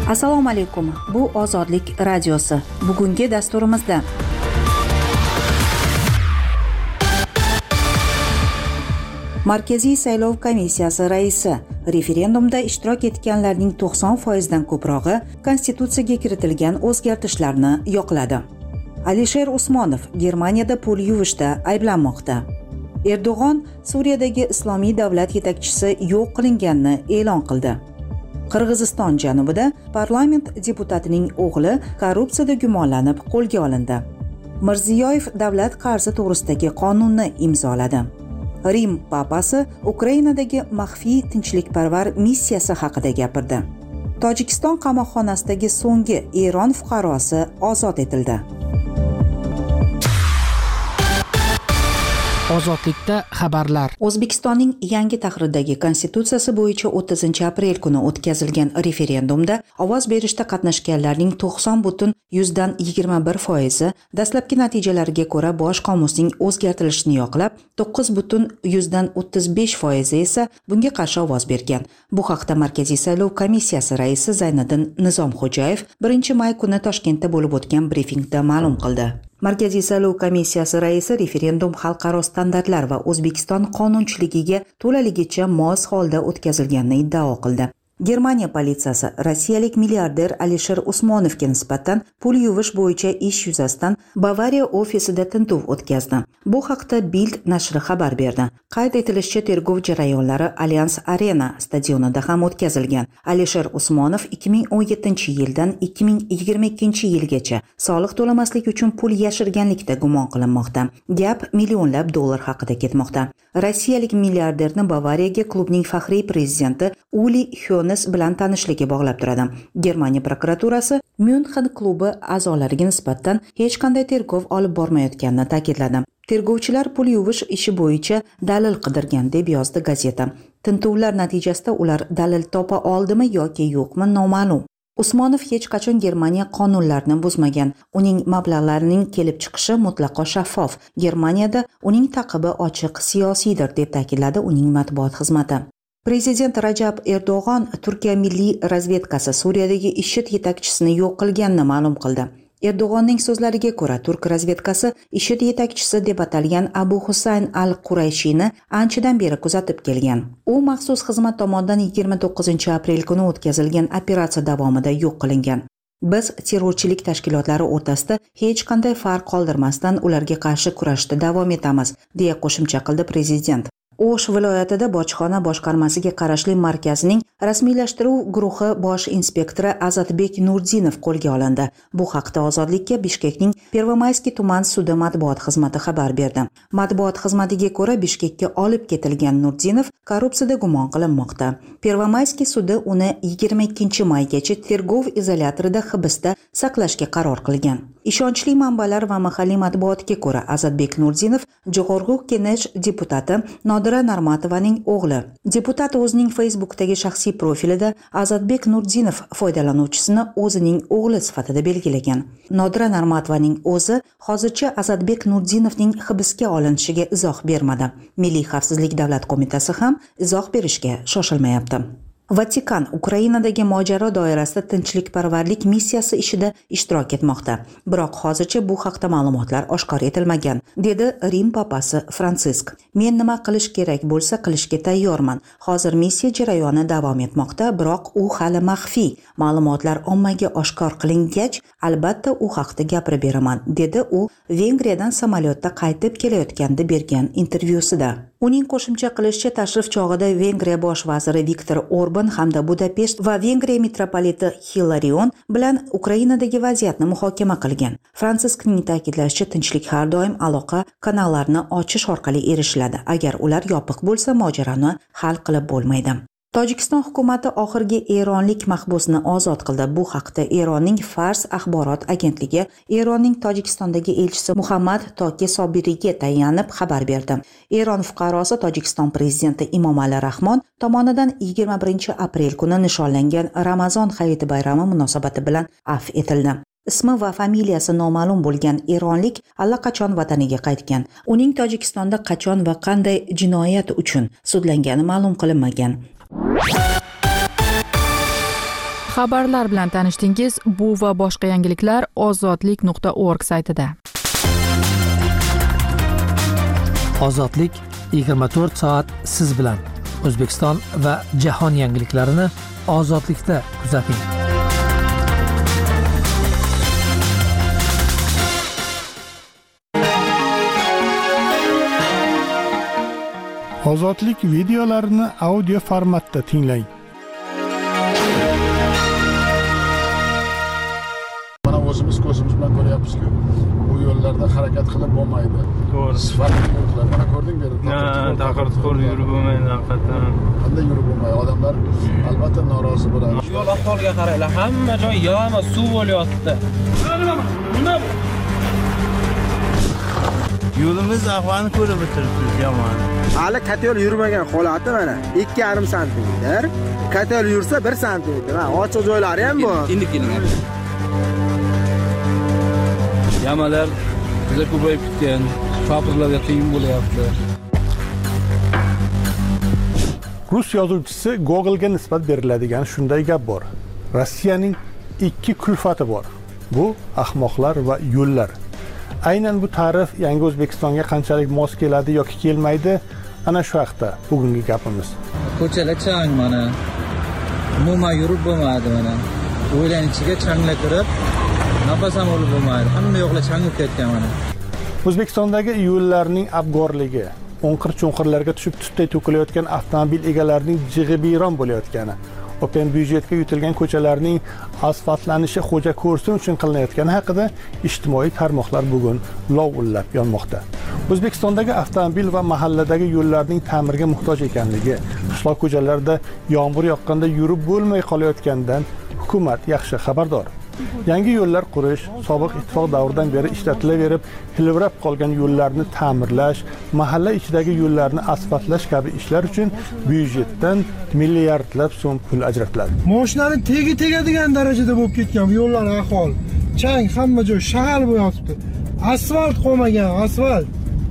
Assalomu alaykum. Bu Ozodlik radiosi. Bugungi dasturimizda Markaziy saylov komissiyasi raisi referendumda ishtirok etganlarning 90% dan ko'prog'i konstitutsiyaga kiritilgan o'zgartishlarni yoqladi. Alisher Usmonov Germaniyada pul yuvishda ayblanmoqda. Erdo'g'on Suriyadagi islomiy davlat yetakchisi yo'q qilinganini e'lon qildi. Qirg'iziston janubida parlament deputatining o'g'li korrupsiyada gumonlanib qo'lga olindi. Mirziyoyev davlat qarzi to'g'risidagi qonunni imzoladi. Rim papasi Ukrainadagi maxfiy tinchlikparvar missiyasi haqida gapirdi. Tojikiston qamoqxonasidagi so'nggi Eron fuqarosi ozod etildi. Ozodlikda xabarlar. O'zbekistonning yangi tahrirdagi konstitutsiyasi bo'yicha 30-aprel kuni o'tkazilgan referendumda ovoz berishda qatnashganlarning 90,21% dastlabki natijalarga ko'ra bosh qomusning o'zgartirilishini yoqlab, 9,35% esa bunga qarshi ovoz bergan. Bu haqda Markaziy saylov komissiyasi raisi Zayniddin Nizomxo'jayev 1-may kuni Toshkentda bo'lib o'tgan brifingda ma'lum qildi. Markaziy saylov komissiyasi raisi referendum xalqaro standartlar va O'zbekiston qonunchiligiga to'laligicha mos holda o'tkazilganini iddao qildi. Germaniya politsiyasi rossiyalik milliarder Alisher Usmonovga nisbatan pul yuvish bo'yicha ish yuzasidan Bavariya ofisida tintuv o'tkazdi. Bu haqda Bild nashri xabar berdi. Qayd etilishicha, tergov jarayonlari Allianz Arena stadionida ham o'tkazilgan. Alisher Usmonov 2017-yildan 2022-yilgacha soliq to'lamaslik uchun pul yashirganlikda gumon qilinmoqda. Gap millionlab dollar haqida ketmoqda. Rossiyalik milliarderni Bavariyaga klubning faxriy prezidenti Uli Hoeneß bilan tanishligi bog'lab turadi. Germaniya prokuraturasi Myunxen klubi a'zolariga nisbatan hech qanday tergov olib bormayotganini ta'kidladi. Tergovchilar pul yuvish ishi bo'yicha dalil qidirgan deb yozdi gazeta. Tintuvlar natijasida ular dalil topa oldimi yoki yo'qmi noma'lum. Usmonov hech qachon Germaniya qonunlarini buzmagan. Uning mablag'larining kelib chiqishi mutlaqo shaffof. Germaniyada uning taqibi ochiq siyosiydir deb ta'kidladi uning matbuot xizmati. Prezident Rajab Erdo'g'on Turkiya milliy razvedkasi Suriyadagi IShID yetakchisini yo'q qilganini ma'lum qildi. Erdo'g'onning so'zlariga ko'ra, Turk razvedkasi IShID yetakchisi deb atalgan Abu Husayn al-Qurayshini anchadan beri kuzatib kelgan. U maxsus xizmat tomonidan 29-aprel kuni o'tkazilgan operatsiya davomida yo'q qilingan. Biz terrorchilik tashkilotlari o'rtasida hech qanday farq qoldirmasdan ularga qarshi kurashda davom etamiz, deya qo'shimcha qildi prezident. O'sh viloyatida bojxona boshqarmasiga qarashli markazning rasmiylashtiriv guruhi bosh inspektori Azatbek Nurdinov qo'lga olindi. Bu haqda Ozodlikka Bishkekning Pervomayskiy tuman sudi matbuot xizmati xabar berdi. Matbuot xizmatiga ko'ra, Bishkekka olib ketilgan Nurdinov korrupsiyada gumon qilinmoqda. Pervomayskiy sudi uni 22-maygacha tergov izolyatorida hibsda saqlashga qaror qilgan. Ishonchli manbalar va mahalliy matbuotga ko'ra, Azatbek Nurdinov Jo'g'org'u Kenesh deputati Nodira Narmatovaning o'g'li. Deputat o'zining Facebook'dagi shaxsiy profilida Azatbek Nurdinov foydalanuvchisini o'zining o'g'li sifatida belgilagan. Nodira Narmatovaning o'zi hozircha Azatbek Nurdinovning hibsga olinishiga izoh bermadi. Milliy xavfsizlik davlat qo'mitasi ham izoh berishga shoshilmayapti. Vatikan Ukrainadagi mojaro doirasida tinchlikparvarlik missiyasi ishida ishtirok etmoqda. Biroq hozircha bu haqda ma'lumotlar oshkor etilmagan, dedi Rim papasi Fransisk. Men nima qilish kerak bo'lsa qilishga tayyorman. Hozir missiya jarayoni davom etmoqda, biroq u hali maxfiy. Ma'lumotlar ommaga oshkor qilingach, albatta u haqda gapirib beraman, dedi u Vengriyadan samolyotda qaytib kelayotganda bergan intervyusida. Uning qo'shimcha qilishicha, tashrif chog'ida Vengriya bosh vaziri Viktor Orban hamda Budapesht va Vengriya metropoliti Hilarion bilan Ukrainadagi vaziyatni muhokama qilgan. Fransiskning ta'kidlashicha, tinchlik har doim aloqa kanallarini ochish orqali erishiladi. Agar ular yopiq bo'lsa, mojaroni hal qilib bo'lmaydi. Tojikiston hukumati oxirgi eronlik mahbusni ozod qildi. Bu haqda Eronning Fars axborot agentligi Eronning Tojikistondagi elchisi Muhammad Toki Sobiriga tayanib xabar berdi. Eron fuqarosi Tojikiston prezidenti Emomali Rahmon tomonidan 21-aprel kuni nishonlangan Ramazon hayiti bayrami munosabati bilan afv etildi. Ismi va familiyasi noma'lum bo'lgan eronlik allaqachon vataniga qaytgan. Uning Tojikistonda qachon va qanday jinoyat uchun sudlangani ma'lum qilinmagan. Xabarlar bilan tanishdingiz. Bu va boshqa yangiliklar ozodlik.org saytida. Ozodlik 24 soat siz bilan. O'zbekiston va jahon yangiliklarini ozodlikda kuzating. Ozodlik videolarini audio formatda tinglang. Mana o'zimiz ko'zimiz bilan ko'ryapmiz-ku, bu yo'llarda harakat qilib bo'lmaydi. To'g'ri. Sifatli yo'llar. Mana ko'rding beri. Taqir-tuqur yurib bo'lmaydi haqiqatan. Qanday yurib bo'lmaydi? Odamlar albatta norozi bo'ladi. Yo'l ahvoliga qaranglar, hamma joy yama suv bo'lyapti. Yo'limiz ahvolini ko'rib o'tiribsiz yomon. Hali katel yurmagan holati mana 2,5 santimetr. Katel yursa 1 santimetr. Ha, ochiq joylari ham bor. Endi keling. Yamalar juda ko'payib ketgan. Shofirlarga qiyin bo'lyapti. Rus yozuvchisi Google'ga nisbat beriladigan shunday gap bor. Rossiyaning ikki kulfati bor. Bu ahmoqlar va yo'llar. Aynan bu ta'rif yangi O'zbekistonga qanchalik mos keladi yoki kelmaydi, ana shu haqda bugungi gapimiz. Ko'chalar chang mana. Umuman yurib bo'lmaydi mana. O'ylan ichiga changlar kirib, nafas ham olib bo'lmaydi. Hamma yoqlar changib ketgan mana. O'zbekistondagi yo'llarning abgorligi, o'nqir-cho'nqirlarga tushib tutday to'kilayotgan avtomobil egalarining jig'i-biyron bo'layotgani, open byudjetga yutilgan ko'chalarning asfaltlanishi xo'ja ko'rsin uchun qilinayotgani haqida ijtimoiy tarmoqlar bugun lovullab yonmoqda. O'zbekistondagi avtomobil va mahalladagi yo'llarning ta'mirga muhtoj ekanligi, qishloq ko'chalarida yomg'ir yoqqanda yurib bo'lmay qolayotganidan hukumat yaxshi xabardor. Yangi yo'llar qurish, sobiq ittifoq davridan beri ishlatilaverib, hilvirab qolgan yo'llarni ta'mirlash, mahalla ichidagi yo'llarni asfaltlash kabi ishlar uchun byudjetdan milliardlab so'm pul ajratiladi. Mashinaning tegadigan darajada bo'lib ketgan yo'llar ahvol. Chang, hamma joy shag'al bo'lyapti. Asfalt qolmagan, asfalt.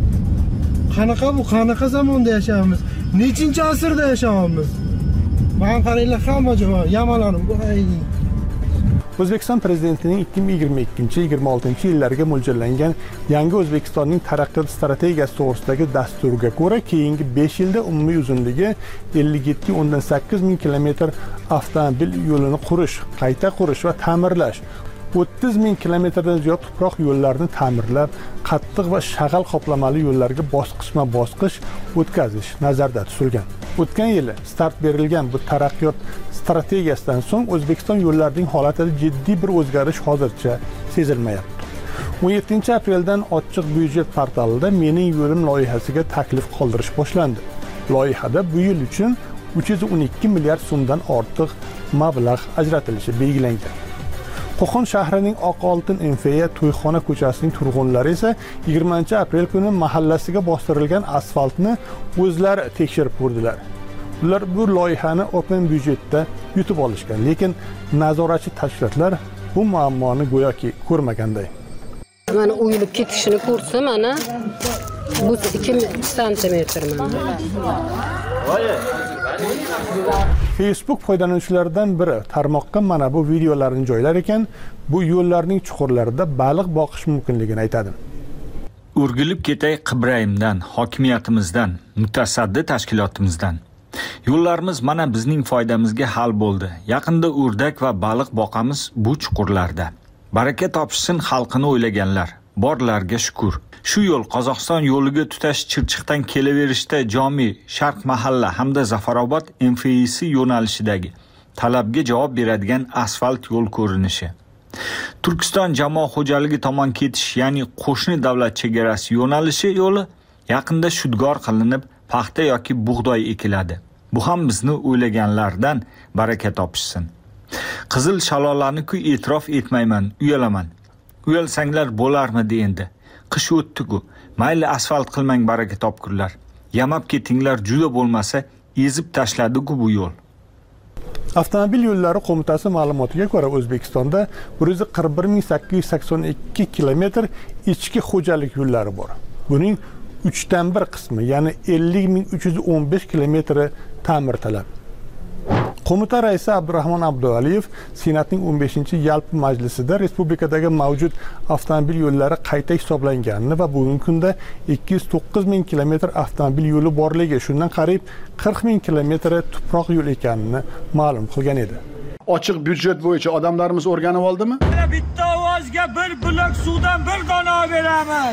Qanaqa zamonda yashayapmiz? Nechinchi asrda yashayapmiz? Mana qaranglar, hamma joy yamalanib qo'ydi. O'zbekiston prezidentining 2022-2026 yillarga mo'ljallangan Yangi O'zbekistonning taraqqiyot strategiyasi to'g'risidagi dasturga ko'ra, keyingi 5 yilda umumiy uzunligi 57,8 ming kilometr avtomobil yo'lini qurish, qayta qurish va ta'mirlash, 30 ming kilometrdan ziyod tuproq yo'llarni ta'mirlab, qattiq va shag'al qoplamali yo'llarga bosqichma-bosqich o'tkazish nazarda tutilgan. O'tgan yili start berilgan bu taraqqiyot strategiyasidan so'ng O'zbekiston yo'llarining holatida jiddiy bir o'zgarish hozircha sezilmayapti. 17 apreldan ochiq byudjet portalida Mening yo'lim loyihasiga taklif qoldirish boshlandi. Loyihada bu yil uchun 312 milliard so'mdan ortiq mablag' ajratilishi belgilangan. Qo'qon shahrining Oqoltin Enfeya To'yxona ko'chasining turg'unlari esa 20 aprel kuni mahallasiga bostirilgan asfaltni o'zlari tekshirib ko'rdilar. Ular bu loyihani open byudjetda yutib olishgan, lekin nazoratchi tashkilotlar bu muammoni go'yoki ko'rmaganday. Mana o'yilib ketishini ko'rsa, mana bu 2 santimetr mana. Facebook foydalanuvchilaridan biri tarmoqqa mana bu videolarni joylar ekan, bu yo'llarning chuqurlarida baliq boqish mumkinligini aytadi. O'rgilib ketay Qibrayimdan, hokimiyatimizdan, mutasaddi tashkilotimizdan. Yo'llarimiz mana bizning foydamizga hal bo'ldi. Yaqinda o'rdak va baliq boqamiz bu chuqurlarda. Baraka topishsin xalqini o'ylaganlar. Borlarga shukr. Shu yo'l Qozog'iston yo'liga tutash Chirchiqdan kelaverishda Jomi, Sharq mahalla hamda Zafarobod MFI'si yo'nalishidagi talabga javob beradigan asfalt yo'l ko'rinishi. Turkiston jamoat xo'jaligi tomon ketish, ya'ni qo'shni davlat chegarasi yo'nalishi yo'li yaqinda shudgor qilinib, paxta yoki bug'doy ekiladi. Bu ham bizni o'ylaganlardan baraka topishsin. Qizil shalolarni-ku e'tirof etmayman, uyalaman. Uyalsanglar bo'larmidi endi? Qish o'tdi-ku. Mayli asfalt qilmang, baraka topkurlar. Yamab ketinglar, juda bo'lmasa ezib tashladi-ku bu yo'l. Avtomobil yo'llari qo'mitasi ma'lumotiga ko'ra, O'zbekistonda 141,882 kilometr ichki xo'jalik yo'llari bor. Buning 3dan 1 qismi, ya'ni 50,315 kilometri ta'mirtalab. Qo'mita raisi Abdurahmon Abdualiyev Senatning 15-yalpi majlisida respublikadagi mavjud avtomobil yo'llari qayta hisoblanganini va bugungi kunda 209 ming kilometr avtomobil yo'li borligi, shundan qariyb 40 ming kilometri tuproq yo'l ekanini ma'lum qilgan edi. Ochiq byudjet bo'yicha odamlarimiz o'rganib oldimi? Bitta ovozga bir blok suvdan bir dona beramiz.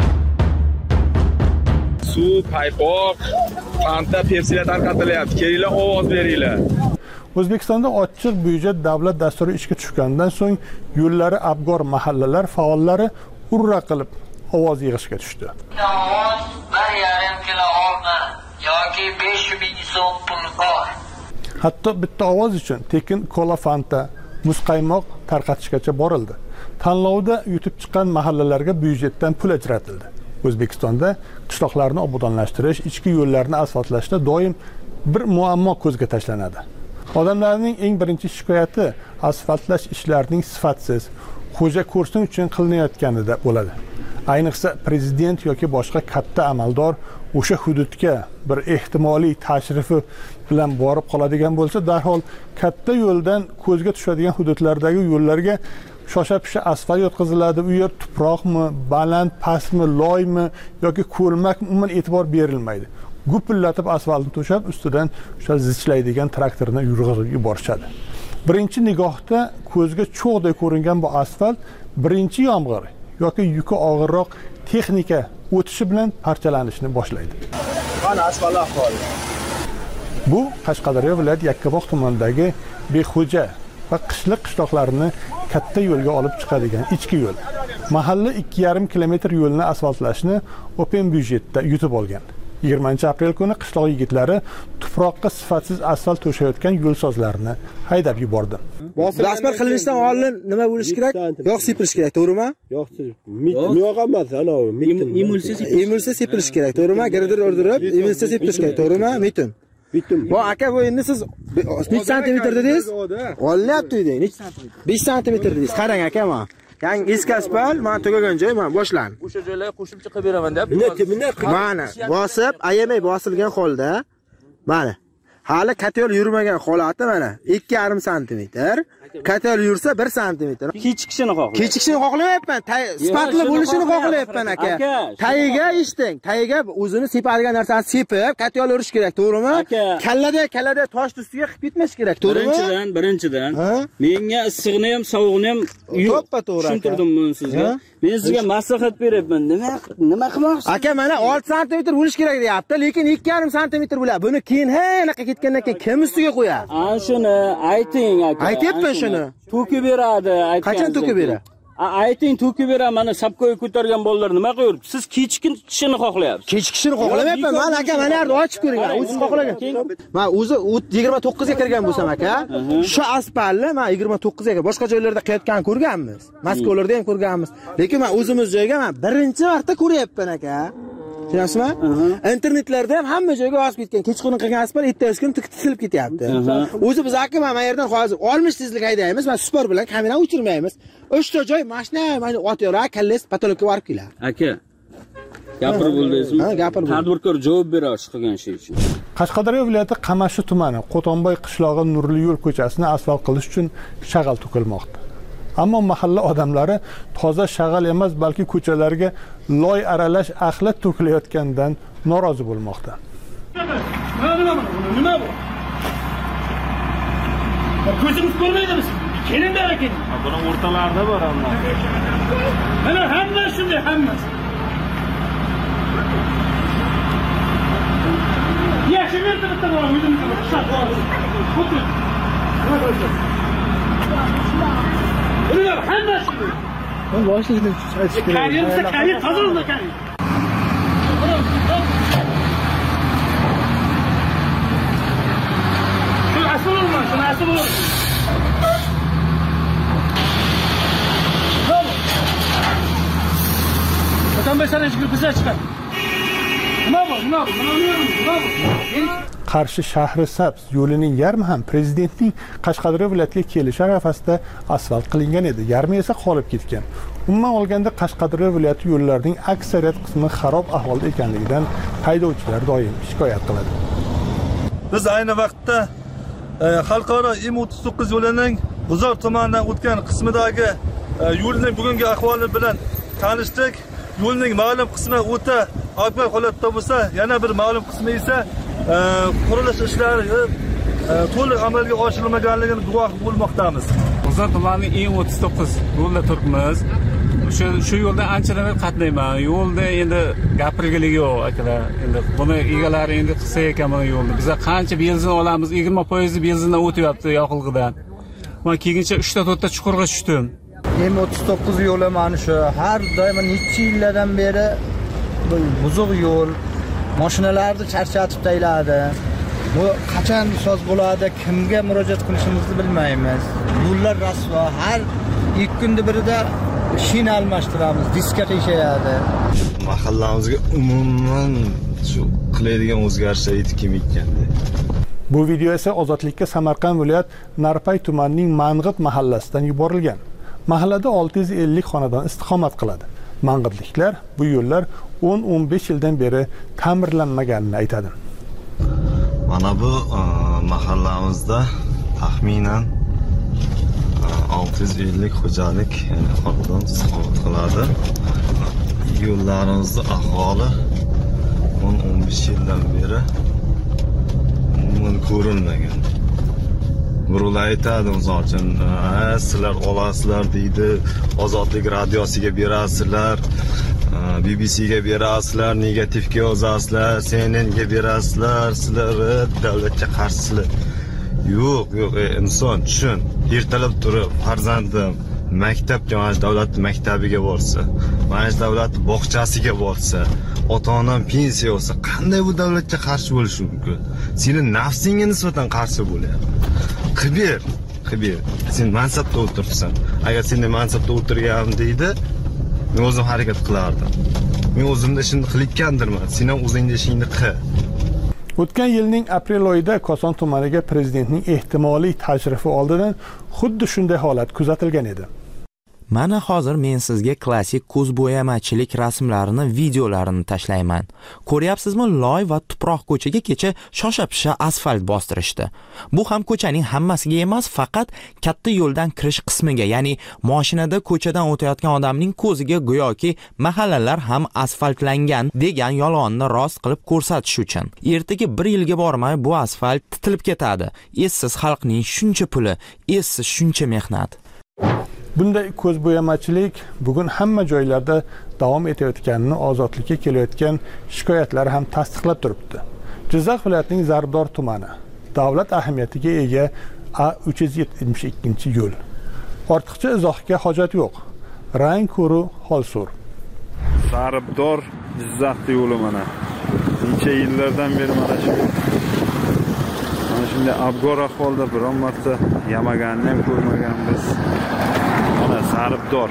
Suv, paypoq, Fanta, Pepsilar tarqatilyapti. Kelinglar, ovoz beringlar. O'zbekistonda ochiq byudjet davlat dasturi ishga tushgandan so'ng yo'llari abgor mahallalar faollari urra qilib ovoz yig'ishga tushdi. Ovoz 1,5 kilo olma yoki 5 ming so'm pul bor. Hatto bitta ovoz uchun tekin kola, Fanta, muzqaymoq tarqatishgacha borildi. Tanlovda yutib chiqqan mahallalarga byudjetdan pul ajratildi. O'zbekistonda qishloqlarni obodonlashtirish, ichki yo'llarni asfaltlashda doim bir muammo ko'zga tashlanadi. Odamlarning eng birinchi shikoyati asfaltlash ishlarining sifatsiz, xo'ja ko'rsin uchun qilinayotganida bo'ladi. Ayniqsa prezident yoki boshqa katta amaldor o'sha hududga bir ehtimoliy tashrifi bilan borib qoladigan bo'lsa, darhol katta yo'ldan ko'zga tushadigan hududlardagi yo'llarga shosha-pisha asfalt yotqiziladi. U yer tuproqmi, baland, pastmi, loymi yoki ko'lmakmi umuman e'tibor berilmaydi. Gupillatib asfaltni to'shab, ustidan o'sha zichlaydigan traktorni yurg'izib yuborishadi. Birinchi nigohda ko'zga cho'g'dek ko'ringan bu asfalt birinchi yomg'ir yoki yuki og'irroq texnika o'tishi bilan parchalanishni boshlaydi. Qani asfalt ahvoli. Bu Qashqadaryo viloyat Yakkabog' tumanidagi Bexo'ja va qishloqlarni katta yo'lga olib chiqadigan ichki yo'l. Mahalla 2,5 kilometr yo'lni asfaltlashni open byudjetda yutib olgan. 20-aprel kuni qishloq yigitlari tuproqqa sifatsiz asfalt to'shayotgan yo'lsozlarni haydab yubordi. Asfalt qilinishdan oldin nima bo'lish kerak? Yog' sepilish kerak, to'g'rimi? Yog' emas, emulsiya sepilish kerak, to'g'rimi? Girdir o'rdirib, emulsiya sepilish kerak, to'g'rimi? Bitim. Bu aka, bu endi siz 3 sm dedingiz? Olinyapti deding. 5 sm dedingiz. Qarang aka, mana. Yangi eski asfalt, mana tugagan joy, mana boshlan. O'sha joylarga qo'shimcha qilib beraman deb. Mana, bosib, ayamay bosilgan holda, mana. Hali katel yurmagan holati mana 2,5 sm. Katel yursa 1 sm. Kechikishini xohlayapman. Kechikishini xohlamayapman, sifatli bo'lishini xohlayapman aka. Tayiga eshitding, tayiga o'zini sepadigan narsani sepib, katel yurish kerak, to'g'rimi? Kallada tosh ustiga qilib ketmash kerak, to'g'rimi? Birinchidan, menga issig'ini ham, sovuqni ham tushuntirdim men sizga. Men sizga maslahat beryapman. Nima qilmoqchisiz? Aka, mana 6 sm bo'lish kerak deyapti, lekin 2,5 sm bo'ladi. Buni keyin anaqa ketgandan keyin kim ustiga qo'yadi? Ana shuni ayting aka. Aytyapman shuni. To'kib beradi, aytgan. Qachon to'kib beradi? Ayting, to'kib beraman. Mana sapkoy ko'targan bolalar nima qilib? Siz kechikishini xohlayapsiz. Kechikishini xohlamayapman. Mana aka, mana yerda ochib ko'ring. O'zingiz xohlagan. Men o'zi 29 ga kirgan bo'lsam aka, shu asfaltni men 29 ga boshqa joylarda qilayotgan ko'rganmiz. Moskvalarda ham ko'rganmiz. Lekin men o'zimiz joyga men birinchi marta ko'ryapman aka. Tushunasizmi? Internetlarda ham hamma joyga yozib ketgan. Kechqurun qilgan asfalt ertasi kuni tikilib ketyapti. O'zi biz aka mana yerdan hozir olmish tezlik haydaymiz, men spor bilan kamerani o'chirmaymiz. 3 ta joy mashina mana o'tyora, kalles patologga borib keladi. Aka, gapirib bo'ldingizmi? Ha, gapirib. Tadbirkor javob beradi qilgan ish uchun. Qashqadaryo viloyati Qamashi tumani Qo'tonboy qishlog'i Nurli yo'l ko'chasini asfalt qilish uchun shag'al to'kilmoqda. Ammo mahalla odamlari toza shag'al emas, balki ko'chalarga loy aralash axlat to'kilayotgandan norozi bo'lmoqda. Nima bu? Ko'zingiz ko'rmaydimi siz? Kelinglar aka. Buni o'rtalarida bor ammo. Mana hamma shunday, hammasi. Yaxshi bitta bor, o'zimizga qishloq bor. Xo'p. Ular hammasi. Ben boshlig'idan aytish kerak. Karyer tozalanadi, karyer. Shu asl bo'lmas, shu asl bo'lmas. Vatandaşlar hiçbir kısa çıkar. Nima bu? Qarshi shahri Sabz yo'lining yarmi ham prezidentning Qashqadaryo viloyatiga kelishi arafasida asfalt qilingan edi, yarmi esa qolib ketgan. Umuman olganda Qashqadaryo viloyati yo'llarining aksariyat qismi xarob ahvolda ekanligidan haydovchilar doim shikoyat qiladi. Biz ayni vaqtda xalqaro M39 yo'lining G'uzor tumanidan o'tgan qismidagi yo'lning bugungi ahvoli bilan tanishdik. Yo'lning ma'lum qismi o'ta abgor holatda bo'lsa, yana bir ma'lum qismi esa qurilish ishlari to'liq amalga oshirilmaganligini guvoh bo'lmoqdamiz. G'uzor tumanining M39 yo'lda turibmiz. Shu yo'lda anchadan qatnayman. Yo'lda endi gapirgiligi yo'q akalar. Endi buni egalari endi qilsa ekan buni yo'lni. Biz qancha benzin olamiz? 20% benzindan o'tyapti yoqilg'idan. Men keyincha 3 ta 4 ta chuqurga tushdim. M39 yo'li mana shu har doim necha yillardan beri buzuq yo'l. Mashinalarni charchatib tayladi. Bu qachon soz bo'ladi, kimga murojaat qilishimizni bilmaymiz. Yo'llar rasvo, har 2 kunda birida shin almashtiramiz, diska qiyshayadi. Mahallamizga umuman shu qilaydigan o'zgarishlar yetib kelmayotganda. Bu video esa Ozodlikka Samarqand viloyat Narpay tumanining Mang'it mahallasidan yuborilgan. Mahallada 650 xonadon istiqomat qiladi. Mang'itliklar bu yo'llar 10-15 yildan beri ta'mirlanmaganini aytadi. Mana bu mahallamizda taxminan 650 xo'jalik, ya'ni xonadon istiqomat qiladi. Yo'llarimizda ahvoli 10-15 yildan beri umuman ko'rilmagan. Birovlar aytadi, misol uchun, sizlar olasizlar deydi, Ozodlik radiosiga berasizlar, BBCga berasizlar, negativga yozasizlar, CNNga berasizlar, sizlar davlatga qarshisizlar. Yo'q, inson tushun. Ertalab turib farzandim maktabga, mana davlat maktabiga borsa, mana davlat bog'chasiga borsa, ota-onam pensiya olsa, qanday bu davlatga qarshi bo'lishi mumkin? Seni nafsingga nisbatan qarshi bo'lyapti. Qibir. Sen mansabda o'tiribsan. Agar sen mansabda o'tirganim deydi, men o'zim harakat qilardim. Men o'zimda ishimni qilayotgandirman. Sen ham o'zingda ishingni qil. O'tgan yilning aprel oyida Koson tumaniga prezidentning ehtimoliy tashrifi oldidan xuddi shunday holat kuzatilgan edi. Mana hozir men sizga klassik ko'z bo'yamachilik rasmlarini, videolarini tashlayman. Ko'ryapsizmi, loy va tuproq ko'chaga kecha shosha-pisha asfalt bostirishdi. Bu ham ko'chaning hammasiga emas, faqat katta yo'ldan kirish qismiga, ya'ni mashinada ko'chadan o'tayotgan odamning ko'ziga go'yoki mahallalar ham asfaltlangan degan yolg'onni rost qilib ko'rsatish uchun. Ertaga 1 yilga bormay bu asfalt titilib ketadi. Essiz xalqning shuncha puli, essiz shuncha mehnat. Bunday ko'zbo'yamachilik bugun hamma joylarda davom etayotganini Ozodlikka kelayotgan shikoyatlar ham tasdiqlab turibdi. Jizzax viloyatining Zarbdor tumani davlat ahamiyatiga ega A372 yo'l. Ortiqcha izohga hojat yo'q. Rang ko'ru holsur. Zarbdor Jizzax yo'li mana. Necha yillardan beri mana shunday abgor ahvolda biron marta yamaganni ham ko'rmaganmiz. Mana Zarbdor.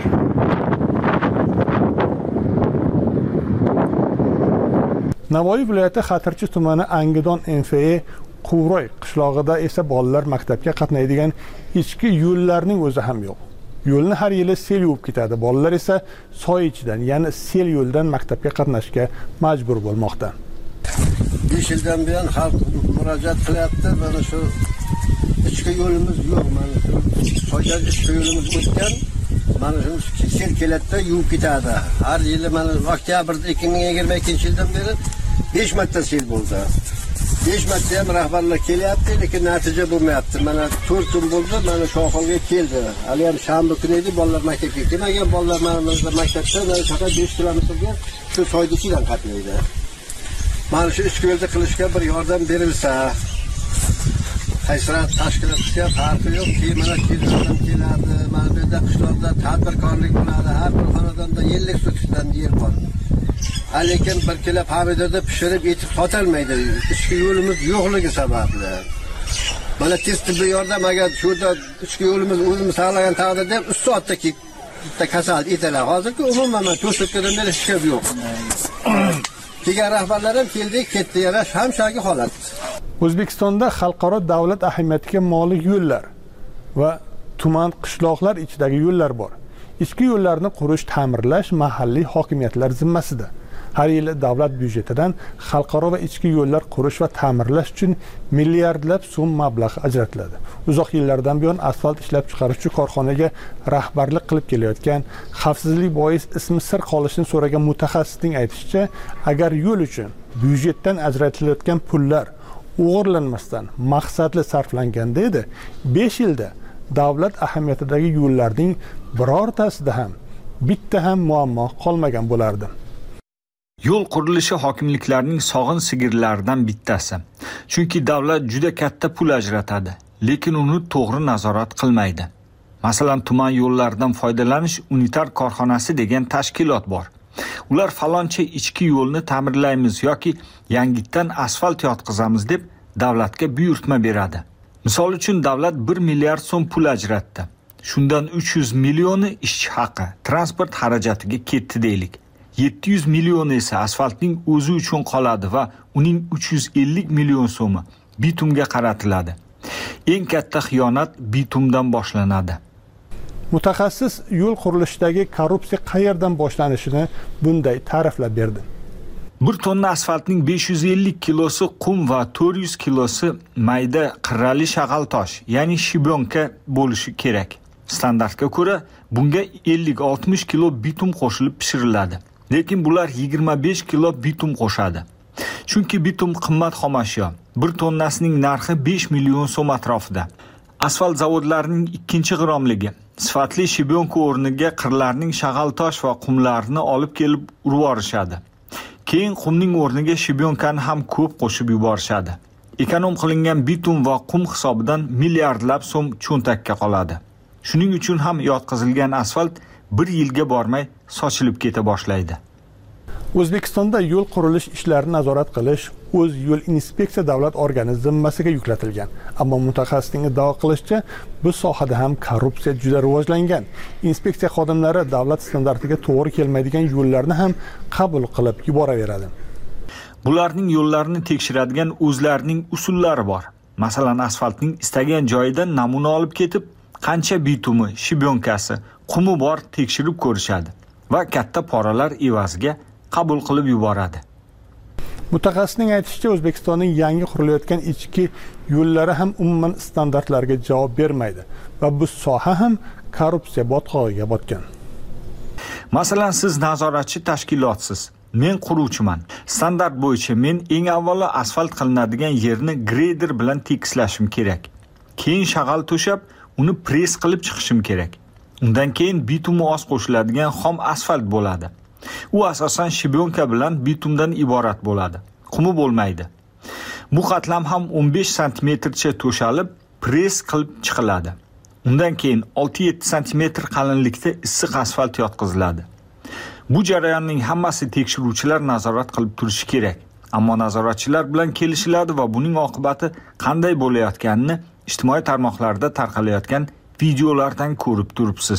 Navoiy viloyati Xatirchi tumani Angidon MFE Quvroy qishlog'ida esa bolalar maktabga qatnaydigan ichki yo'llarning o'zi ham yo'q. Yo'lni har yili sel yuvib ketadi. Bolalar esa soy ichidan, ya'ni sel yo'ldan maktabga qatnashga majbur bo'lmoqda. 5 yildan buyon xalq murojaat qilyapti. Mana shu ichki yo'limiz yo'q. Mana shu soydan ichki yo'limiz o'tgan. Mana shu sel keladida yuvib ketadi. Har yili mana oktyabrda 2022-yildan beri 5 marta sel bo'ldi. 5 marta ham rahbarlar kelyapti, lekin natija bo'lmayapti. Mana 4 kun bo'ldi, mana shu ahvolga keldi. Hali ham shanba kuni edi, bolalar maktabga kelmagan. Bolalar mana maktabda faqat 5 kilometrga shu soyda ichidan qatnaydi. Mana shu ichki yo'lda qilishga bir yordam berilsa, haysirat tashkilotga farqi yo'q. Keyin mana keladi, mana bu yerda qishloqda tadbirkorlik bo'ladi. Har bir xonadonda 50 so'kishdan yer bor. Lekin bir kilo pomidorni pishirib yetib sotilmaydi. Ichki yo'limiz yo'qligi sababli. Mana tez tibbiy yordam agar shu yerda ichki yo'limiz o'zimiz saqlagan taqdirda 3 soatda bitta kasal etalar. Hozirgi umuman to'satdan beri hech gap yo'q. Kelgan rahbarlar ham keldi, ketdi, yana ham shunday holat. O'zbekistonda xalqaro davlat ahamiyatiga molik yo'llar va tuman qishloqlar ichidagi yo'llar bor. Ichki yo'llarni qurish, ta'mirlash mahalliy hokimiyatlar zimmasida. Har yili davlat byudjetidan xalqaro va ichki yo'llar qurish va ta'mirlash uchun milliardlab so'm mablag' ajratiladi. Uzoq yillardan buyon asfalt ishlab chiqaruvchi korxonaga rahbarlik qilib kelayotgan, xavfsizlik bois ismi sir qolishini so'ragan mutaxassisning aytishicha, agar yo'l uchun byudjetdan ajratilayotgan pullar o'g'irlanmasdan maqsadli sarflanganda edi, 5 yilda davlat ahamiyatidagi yo'llarning birortasida ham bitta ham muammo qolmagan bo'lardi. Yo'l qurilishi hokimliklarning sog'in sigirlaridan bittasi. Chunki davlat juda katta pul ajratadi, lekin uni to'g'ri nazorat qilmaydi. Masalan, tuman yo'llaridan foydalanish unitar korxonasi degan tashkilot bor. Ular faloncha ichki yo'lni ta'mirlaymiz yoki yangitdan asfalt yotqizamiz deb davlatga buyurtma beradi. Misol uchun davlat 1 milliard so'm pul ajratdi. Shundan 300 millioni ishchi haqi, transport xarajatiga ketdi deylik. 700 million esa asfaltning o'zi uchun qoladi va uning 350 million so'mi bitumga qaratiladi. Eng katta xiyonat bitumdan boshlanadi. Mutaxassis yo'l qurilishidagi korrupsiya qayerdan boshlanishini bunday ta'riflab berdi. 1 tonna asfaltning 550 kilosi qum va 400 kilosi mayda qirrali shag'al tosh, ya'ni shibonka bo'lishi kerak. Standartga ko'ra bunga 50-60 kilo bitum qo'shilib pishiriladi. Lekin bular 25 kilo bitum qo'shadi. Chunki bitum qimmat xomashyo. 1 tonnasining narxi 5 million so'm atrofida. Asfalt zavodlarining 2-g'iromligi sifatli shibonka o'rniga qirlarning shag'al tosh va qumlarini olib kelib urib yorishadi. Keyin qumning o'rniga shibonkani ham ko'p qo'shib yuborishadi. Ekonom qilingan bitum va qum hisobidan milliardlab so'm cho'ntakka qoladi. Shuning uchun ham yotqizilgan asfalt 1 yilga bormay sochilib keta boshlaydi. O'zbekistonda yo'l qurilish ishlarini nazorat qilish o'z yo'l inspeksiya davlat organi zimmasiga yuklatilgan. Ammo mutaxassisning iddao qilishicha, bu sohada ham korrupsiya juda rivojlangan. Inspeksiya xodimlari davlat standartiga to'g'ri kelmaydigan yo'llarni ham qabul qilib yuboraveradi. Bularning yo'llarini tekshiradigan o'zlarining usullari bor. Masalan, asfaltning istagan joyidan namuna olib ketib, qancha bitumi, shibonkasi, qumi bor tekshirib ko'rishadi va katta poralar evaziga qabul qilib yuboradi. Mutaxassisning aytishicha, O'zbekistonning yangi qurilayotgan ichki yo'llari ham umuman standartlarga javob bermaydi va bu soha ham korrupsiya botqog'iga botgan. Masalan, siz nazoratchi tashkilotsiz, men quruvchiman. Standart bo'yicha men eng avvalo asfalt qilinadigan yerni greder bilan tekislashim kerak. Keyin shag'al to'shab, uni press qilib chiqishim kerak. Undan keyin bitumi oz qo'shiladigan xom asfalt bo'ladi. U asosan shibonka bilan bitumdan iborat bo'ladi. Qumi bo'lmaydi. Bu qatlam ham 15 santimetrcha to'shalib, press qilib chiqiladi. Undan keyin 6-7 santimetr qalinlikda issiq asfalt yotqiziladi. Bu jarayonning hammasi tekshiruvchilar nazorat qilib turishi kerak. Ammo nazoratchilar bilan kelishiladi va buning oqibati qanday bo'layotganini ijtimoiy tarmoqlarda tarqalayotgan videolardan ko'rib turibsiz.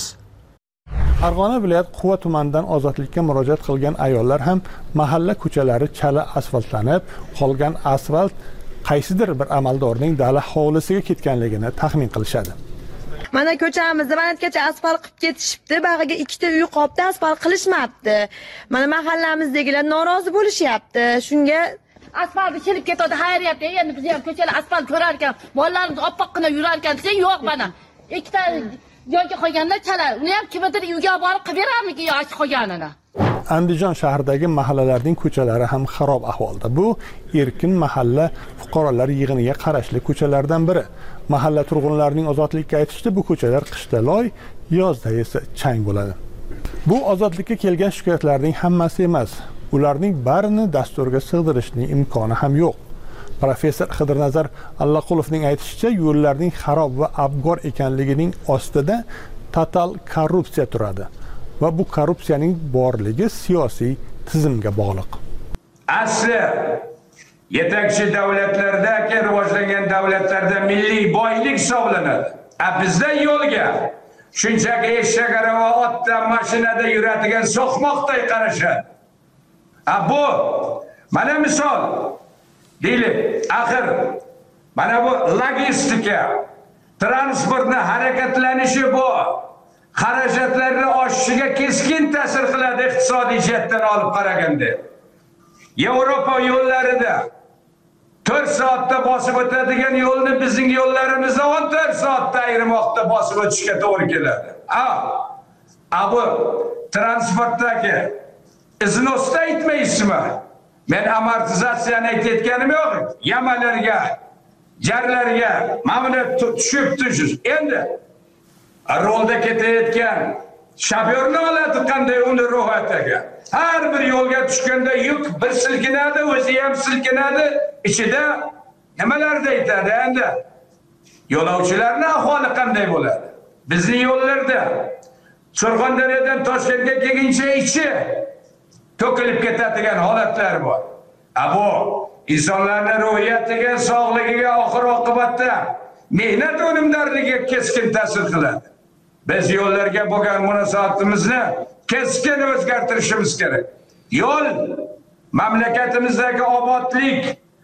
Farg'ona viloyat Quva tumanidan ozodlikka murojaat qilgan ayollar ham mahalla ko'chalari chala asfaltlanib, qolgan asfalt qaysidir bir amaldorning dala hovlisiga ketganligini taxmin qilishadi. Mana ko'chamizni banatgacha asfalt qilib ketishibdi, bag'iga 2 ta uy qolibdi, asfalt qilishmabdi. Mana mahallamizdagilar norozi bo'lishyapti. Shunga asfaltni kelib ketadi, hayriyat. Endi biz ham ko'chalar asfalt ko'rar ekan, bolalarimiz oppoqqina yurar ekan desa, yo'q mana. 2 ta joyga qo'yganda chala, uni ham kimdir uyga borib qilib berarmiki yoki qo'yganini. Andijon shahridagi mahallalarning ko'chalari ham xarob ahvolda. Bu Erkin mahalla fuqarolar yig'iniga qarashli ko'chalardan biri. Mahalla turg'unlarining ozodlikka aytishicha, bu ko'chalar qishda loy, yozda esa chang bo'ladi. Bu ozodlikka kelgan shikoyatlarning hammasi emas. Ularning barini dasturga sig'dirishning imkoni ham yo'q. Professor Xidirnazar Allaqulovning aytishicha, yo'llarning xarob va abgor ekanligining ostida total korrupsiya turadi va bu korrupsiyaning borligi siyosiy tizimga bog'liq. Asli yetakchi davlatlardagi rivojlangan davlatlarda milliy boylik hisoblanadi. Bizda yo'lga shunchaki eshak arava, otda, mashinada yuradigan so'qmoqday qarashadi. Bu mana misol deylik, axir mana bu logistika, transportning harakatlanishi bu xarajatlarning oshishiga keskin ta'sir qiladi iqtisodiy jihatdan olib qaraganda. Yevropa yo'llarida 4 soatda bosib o'tadigan yo'lni bizning yo'llarimizni 14 soatda ayirmoqda bosib o'tishga to'g'ri keladi. Bu transportdagi iznosda aytmaysizmi? Men amortizatsiyani aytayotganim yo'q. Yamalarga, jarlarga mana tushib. Endi rolda ketayotgan shofyorni oladi qanday uni ro'yxatiga. Har bir yo'lga tushganda yuk bir silkinadi, o'zi ham silkinadi. Ichida nimalarni aytadi endi? Yo'lovchilarning ahvoli qanday bo'ladi? Bizning yo'llarda Surxondaryodan Toshkentga kelguncha ichi to'kilib ketadigan holatlar bor. Bu insonlarning ruhiyatiga, sog'ligiga oxir oqibatda mehnat unumdorligiga keskin ta'sir qiladi. Biz yo'llarga bo'lgan munosabatimizni keskin o'zgartirishimiz kerak. Yo'l mamlakatimizdagi obodlik,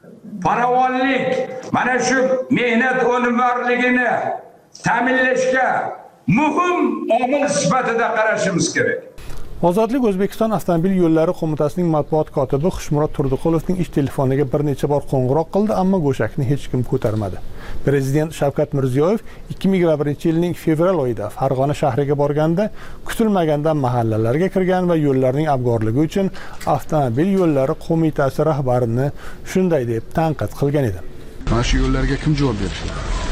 farovonlik, mana shu mehnat unumdorligini ta'minlashga muhim omil sifatida qarashimiz kerak. Ozodlik O'zbekiston avtomobil yo'llari qo'mitasining matbuot kotibi Xushmurod Turdiqulovning ish telefoniga bir necha bor qo'ng'iroq qildi, ammo go'shakni hech kim ko'tarmadi. Prezident Shavkat Mirziyoyev 2021-yilning fevral oyida Farg'ona shahriga borganda kutilmaganda mahallalarga kirgan va yo'llarning abgorligi uchun avtomobil yo'llari qo'mitasi rahbarini shunday deb tanqid qilgan edi. Mana shu yo'llarga kim javob beradi?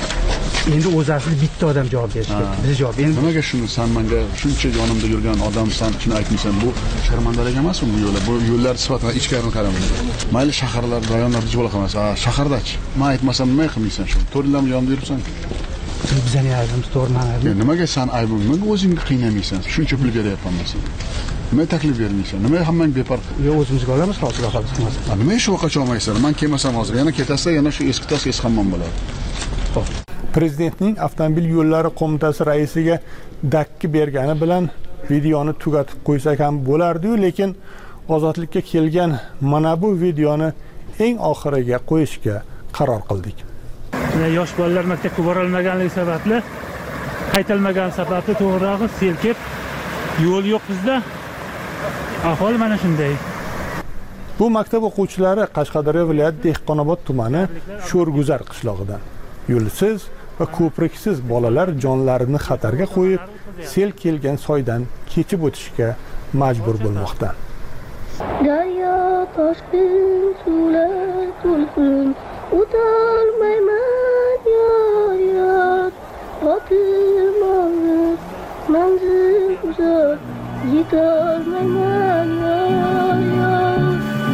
Endi o'zi asli bitta odam javob berishi kerak. Biz javob. Endi nimaga shuni sen menga shuncha yonimda yurgan odamsan, shuni aytmaysan? Bu sharmandalik emasmi bu yo'llar? Bu yo'llar sifatida ichkarini qaramaydi. Mayli shaharlar, rayonlarda javob qilmas. Shahardachi. Men aytmasam nima qilmaysan shu? To'rtlam yonimda yuribsan. Bizning aybimiz to'g'ri. Nimaga sen aybingni o'zingga qiynamaysan? Shuncha pul beryapman men senga. Nima taklif bermaysan? Nima hammang bepar? Yo'q, o'zimizga olamiz, hozir qilamiz. Nima ish vaqt olmaysan? Men kelmasam hozir yana ketasa, yana shu eski tas eski hammom bo'ladi. Xo'p. Prezidentning avtomobil yo'llari qo'mitasi raisiga dakki bergani bilan videoni tugatib qo'ysak ham bo'lardi-yu, lekin ozodlikka kelgan mana bu videoni eng oxiriga qo'yishga qaror qildik. Yosh bolalar maktabga bora olmaganligi sababli, qaytalmagani sababli to'g'rirog'i selkib, yo'l yo'q bizda. Ahvol mana shunday. Bu maktab o'quvchilari Qashqadaryo viloyati Dehqonobod tumani Sho'rguzar qishlog'idan. Yo'lsiz va ko'priksiz bolalar jonlarini xatarga qo'yib, sel kelgan soydan kechib o'tishga majbur bo'lmoqda. Daryo toshqin suvlar to'lqin, o'tolmayman yo'l, otilmoqda manzil uzoq, yetolmayman yo'l.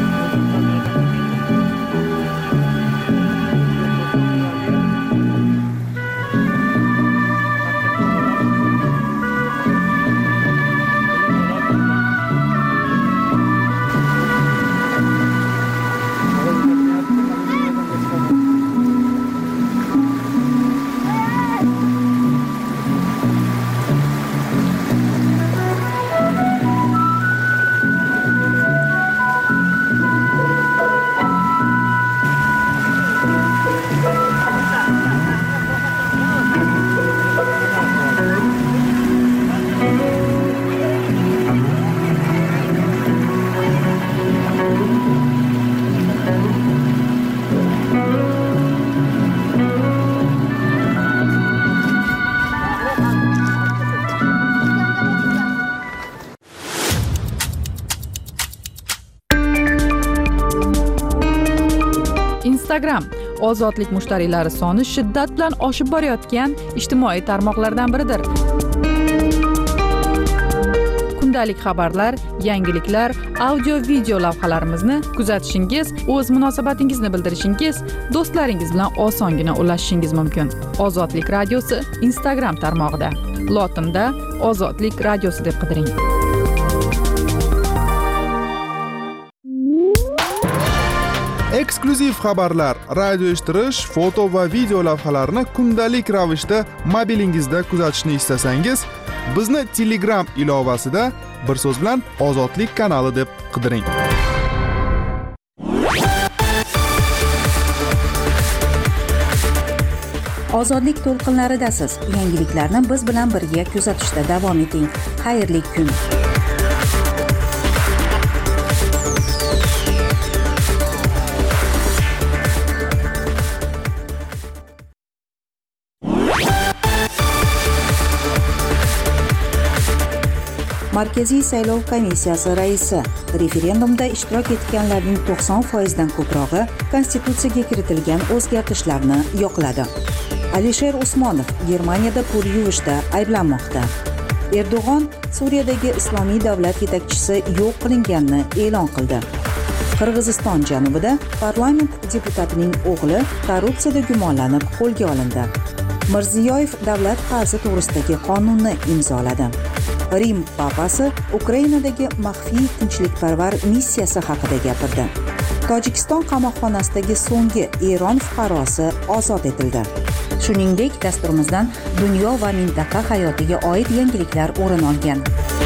Instagram ozodlik mushtariylari soni shiddat bilan oshib borayotgan ijtimoiy tarmoqlardan biridir. Kundalik xabarlar, yangiliklar, audio-video lavhalarimizni kuzatishingiz, o'z munosabatingizni bildirishingiz, do'stlaringiz bilan osongina ulashishingiz mumkin. Ozodlik radiosi Instagram tarmog'ida. Lotinda Ozodlik radiosi deb qidiring. Eksklyuziv xabarlar, radio eshittirish, foto va video lavhalarni kundalik ravishda mobilingizda kuzatishni istasangiz, bizni Telegram ilovasida bir so'z bilan Ozodlik kanali deb qidiring. Ozodlik to'lqinlaridasiz. Yangiliklarni biz bilan birga kuzatishda davom eting. Xayrli kun. Markaziy saylov komissiyasi raisi. Referendumda ishtirok etganlarning 90% dan ko'prog'i konstitutsiyaga kiritilgan o'zgartishlarni yoqladi. Alisher Usmonov Germaniyada pul yuvishda ayblanmoqda. Erdo'g'on Suriyadagi islomiy davlat yetakchisi yo'q qilinganini e'lon qildi. Qirg'iziston janubida parlament deputatining o'g'li korrupsiyada gumonlanib qo'lga olindi. Mirziyoyev davlat qarzi to'g'risidagi qonunni imzoladi. Rim papasi Ukrainadagi maxfiy tinchlikparvar missiyasi haqida gapirdi. Tojikiston qamoqxonasidagi so'nggi Eron fuqarosi ozod etildi. Shuningdek, dasturimizdan dunyo va mintaqa hayotiga oid yangiliklar o'rin olgan.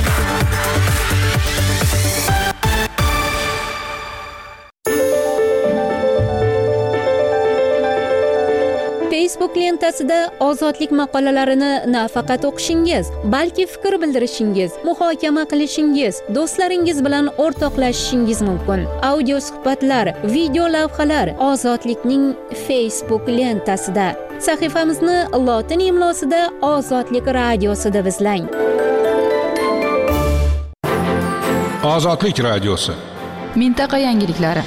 Facebook lentasida ozodlik maqolalarini nafaqat o'qishingiz, balki fikr bildirishingiz, muhokama qilishingiz, do'stlaringiz bilan o'rtoqlashishingiz mumkin. Audio suhbatlar, video lavhalar ozodlikning Facebook lentasida. Sahifamizni lotin imlosida Ozodlik radiosida izlang. Ozodlik radiosi. Mintaqa yangiliklari.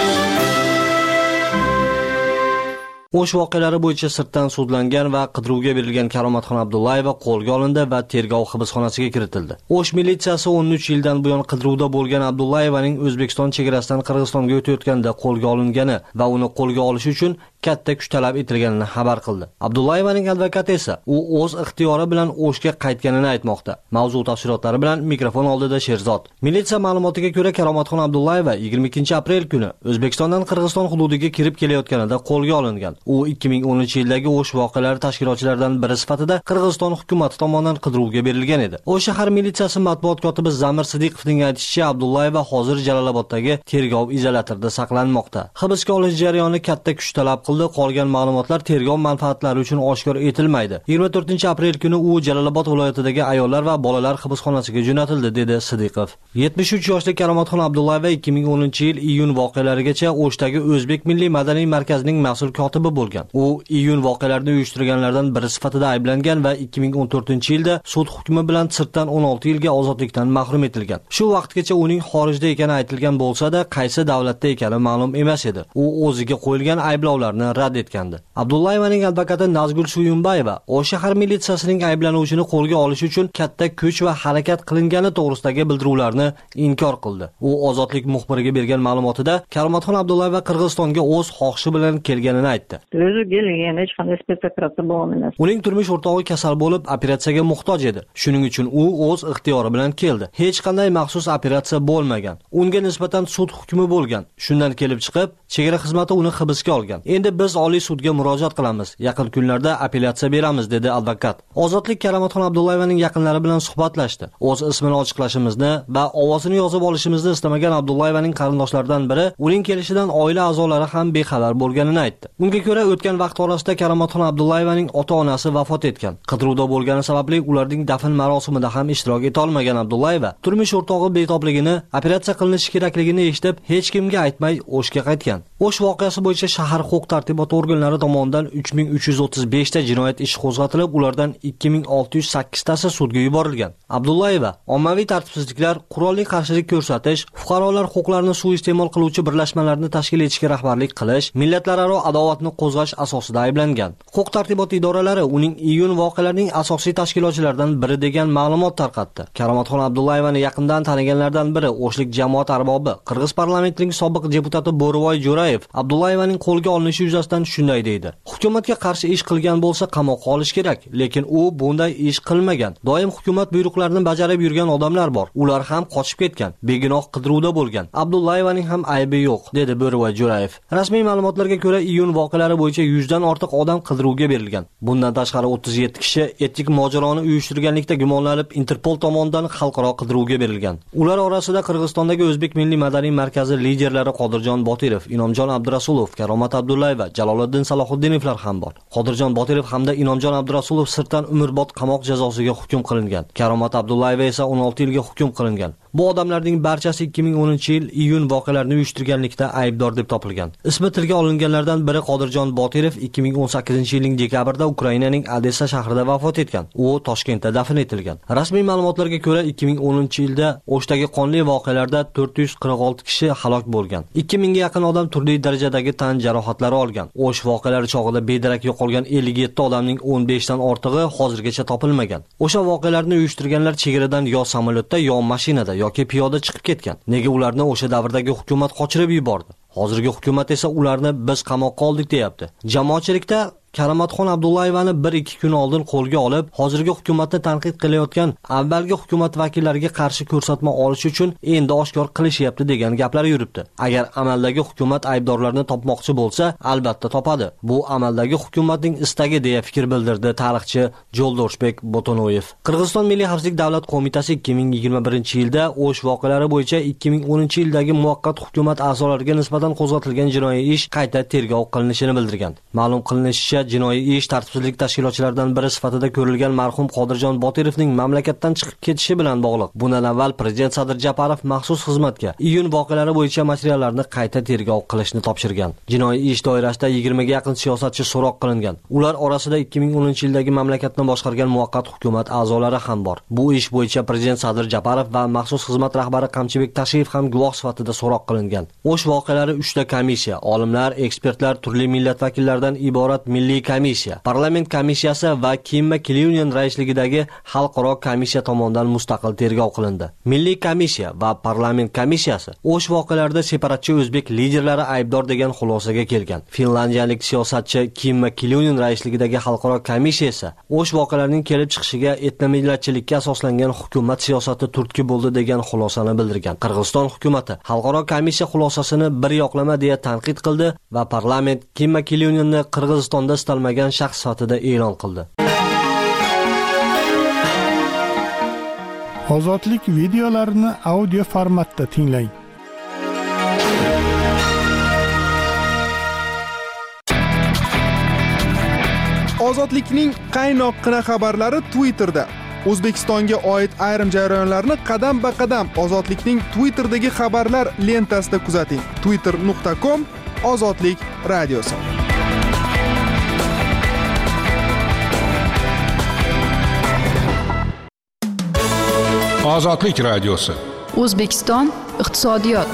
O'sh voqealari bo'yicha sirtdan sudlangan va qidiruvga berilgan Karomatxon Abdullayeva qo'lga olindi va tergov hibsxonasiga kiritildi. O'sh militsiyasi 13 yildan buyon qidiruvda bo'lgan Abdullayevaning O'zbekiston chegarasidan Qirg'izistonga o'tayotganda qo'lga olingani va uni qo'lga olish uchun katta kuch talab etilganini xabar qildi. Abdullayevaning advokati esa u o'z ixtiyori bilan O'shga qaytganini aytmoqda. Mavzu tafsilotlari bilan mikrofon oldida Sherzod. Militsiya ma'lumotiga ko'ra, Karomatxon Abdullayeva 22-aprel kuni O'zbekistondan Qirg'iziston hududiga kirib kelayotganida qo'lga olingan. U 2013-yildagi O'sh voqealari tashkilotchilaridan biri sifatida Qirg'iziston hukumati tomonidan qidiruvga berilgan edi. O'sh shahar militsiyasi matbuot kotibi Zamir Sidiqovning aytishicha, Abdullayeva hozir Jaloloboddagi tergov izolyatorida saqlanmoqda. Hibsga olish jarayoni katta kuch talab qildi. Qolgan ma'lumotlar tergov manfaatlari uchun oshkor etilmaydi. 24-aprel kuni u Jalolobod viloyatidagi ayollar va bolalar hibsxonasiga jo'natildi, dedi Sidiqov. 73 yoshli Karomatxon Abdullayeva 2010-yil iyun voqealarigacha O'shdagi O'zbek Milliy madaniy markazining mas'ul kotibi bo'lgan. U iyun voqealarini uyushtirganlardan biri sifatida ayblangan va 2014-yilda sud hukmi bilan sirtdan 16 yilga ozodlikdan mahrum etilgan. Shu vaqtgacha uning xorijda ekani aytilgan bo'lsa-da, qaysi davlatda ekani ma'lum emas edi. U o'ziga qo'yilgan ayblovlarni rad etgandi. Abdullayevaning advokati Nazgul Suyunbayeva O'sh shahar militsiyasining ayblanuvchini qo'lga olish uchun katta kuch va harakat qilingani to'g'risidagi bildiruvlarni inkor qildi. U Ozodlik muxbiriga bergan ma'lumotida Karomatxon Abdullayeva Qirg'izistonga o'z xohishi bilan kelganini aytdi. O'zi kelgan, hech qanday spetsoperatsiya bo'lgan emas. Uning turmush o'rtog'i kasal bo'lib, operatsiyaga muhtoj edi. Shuning uchun u o'z ixtiyori bilan keldi. Hech qanday maxsus operatsiya bo'lmagan. Unga nisbatan sud hukmi bo'lgan. Shundan kelib chiqib, chegara xizmati uni hibsga olgan. Endi biz Oliy sudga murojaat qilamiz. Yaqin kunlarda apellyatsiya beramiz, dedi advokat. Ozodlik Karomatxon Abdullayevaning yaqinlari bilan suhbatlashdi. O'z ismini ochiqlashimizni va ovozini yozib olishimizni istamagan Abdullayevaning qarindoshlaridan biri uning kelishidan oila a'zolari ham bexabar bo'lganini aytdi. Unga ko'ra, o'tgan vaqt orasida Karomatxon Abdullayevaning ota-onasi vafot etgan. Qidiruvda bo'lgani sababli ularning dafn marosimida ham ishtirok eta olmagan Abdullayeva turmush o'rtog'i betobligini, operatsiya qilinishi kerakligini eshitib, hech kimga aytmay O'shga qaytgan. O'sh voqeasi bo'yicha shahar huquq-tartibot organlari tomonidan 3335 ta jinoyat ishi qo'zg'atilib, ulardan 2608 tasi sudga yuborilgan. Abdullayeva ommaviy tartibsizliklar, qurolli qarshilik ko'rsatish, fuqarolar huquqlarini suiiste'mol qiluvchi birlashmalarni tashkil etishga rahbarlik qilish, millatlararo adovatni qo'zg'ash asosida ayblangan. Huquq-tartibot idoralari uning iyun voqealarining asosiy tashkilotchilaridan biri degan ma'lumot tarqatdi. Karomatxon Abdullayevani yaqindan taniganlardan biri O'shlik jamoat arbobi, Qirg'iz parlamentining sobiq deputati Bo'rivoy Jo'rayev Abdullayevaning qo'lga olinishi yuzasidan shunday deydi. Hukumatga qarshi ish qilgan bo'lsa qamoqqa olish kerak, lekin u bunday ish qilmagan. Doim hukumat buyruqlarini bajarib yurgan odamlar bor. Ular ham qochib ketgan, begunoh qidiruvda bo'lgan. Abdullayevaning ham aybi yo'q, dedi Bo'rivoy Jo'rayev. Rasmiy ma'lumotlarga ko'ra, iyun voqealari bo'yicha 100 dan ortiq odam qidiruvga berilgan. Bundan tashqari 37 kishi etnik mojaroni uyushtirganlikda gumonlanib Interpol tomonidan xalqaro qidiruvga berilgan. Ular orasida Qirg'izistondagi O'zbek Milliy madaniy markazi liderlari Qodirjon Botirov, Inomjon Abdurasulov, Karomat Abdullayeva, Jaloliddin Salohuddinovlar ham bor. Qodirjon Botirov hamda Inomjon Abdurasulov sirtdan umrbod qamoq jazosiga hukm qilingan. Karomat Abdullayeva esa 16 yilga hukm qilingan. Bu odamlarning barchasi 2010-yil iyun voqealarini uyushtirganlikda aybdor deb topilgan. Ismi tilga olinganlardan biri Qodirjon Botirov 2018-yilning dekabrida Ukrainaning Odessa shahrida vafot etgan. U Toshkentda dafn etilgan. Rasmiy ma'lumotlarga ko'ra 2010-yilda O'shdagi qonli voqealarda 446 kishi halok bo'lgan. 2000 ga yaqin odam turli darajadagi tan jarohatlari olgan. O'sh voqealari chog'ida bedarak yo'qolgan 57 odamning 15 dan ortig'i hozirgacha topilmagan. O'sha voqealarni uyushtirganlar chegaradan yo samolyotda, yo mashinada yoki piyoda chiqib ketgan. Nega ularni o'sha davrdagi hukumat qochirib yubordi? Hozirgi hukumat esa ularni biz qamoqqa oldik deyapti. Jamoatchilikda Karamatxon Abdullayevani 1-2 kun oldin qo'lga olib, hozirgi hukumatni tanqid qilayotgan avvalgi hukumat vakillariga qarshi ko'rsatma olish uchun endi oshkor qilishyapti degan gaplar yuribdi. Agar amaldagi hukumat aybdorlarni topmoqchi bo'lsa, albatta topadi. Bu amaldagi hukumatning istagi deya fikr bildirdi tarixchi Joldoshbek Botonoyev. Qirg'iziston Milliy xavfsizlik davlat qo'mitasi 2021-yilda O'sh voqealari bo'yicha 2010-yildagi muvaqqat hukumat a'zolariga nisbatan qo'zg'atilgan jinoiy ish qayta tergov qilinishini bildirgan. Ma'lum qilinishicha, jinoiy ish tartibsizlik tashkilotchilaridan biri sifatida ko'rilgan marhum Qodirjon Botirovning mamlakatdan chiqib ketishi bilan bog'liq. Bundan avval prezident Sadir Japarov maxsus xizmatga iyun voqealari bo'yicha materiallarni qayta tergov qilishni topshirgan. Jinoiy ish doirasida 20 ga yaqin siyosatchi so'roq qilingan. Ular orasida 2010-yildagi mamlakatni boshqargan muvaqqat hukumat a'zolari ham bor. Bu ish bo'yicha prezident Sadir Japarov va maxsus xizmat rahbari Qamchibek Tashiyev ham guvoh sifatida so'roq qilingan. O'sh voqealari 3 ta komissiya, olimlar, ekspertlar, turli millat vakillaridan iborat Milliy komissiya, parlament komissiyasi va Kimma Kilyunin raisligidagi xalqaro komissiya tomonidan mustaqil tergov qilindi. Milliy komissiya va parlament komissiyasi O'sh voqealarida separatchi o'zbek liderlari aybdor degan xulosaga kelgan. Finlandiyalik siyosatchi Kimma Kilyunin raisligidagi xalqaro komissiya esa O'sh voqealarining kelib chiqishiga etnomillatchilikka asoslangan hukumat siyosati turtki bo'ldi degan xulosani bildirgan. Qirg'iziston hukumatı xalqaro komissiya xulosasini bir yoqlama deya tanqid qildi va parlament Kimma Kilyuninni Qirg'izistonda istalmagan shaxs sifatida e'lon qildi. Ozodlik videolarini audio formatda tinglang. Ozodlikning qaynoqqina xabarlari Twitterda. O'zbekistonga oid ayrim jarayonlarni qadam-ba-qadam Ozodlikning Twitterdagi xabarlar lentasida kuzating. twitter.com/ozodlik radiosi. Ozodlik radiosi. O'zbekiston iqtisodiyot.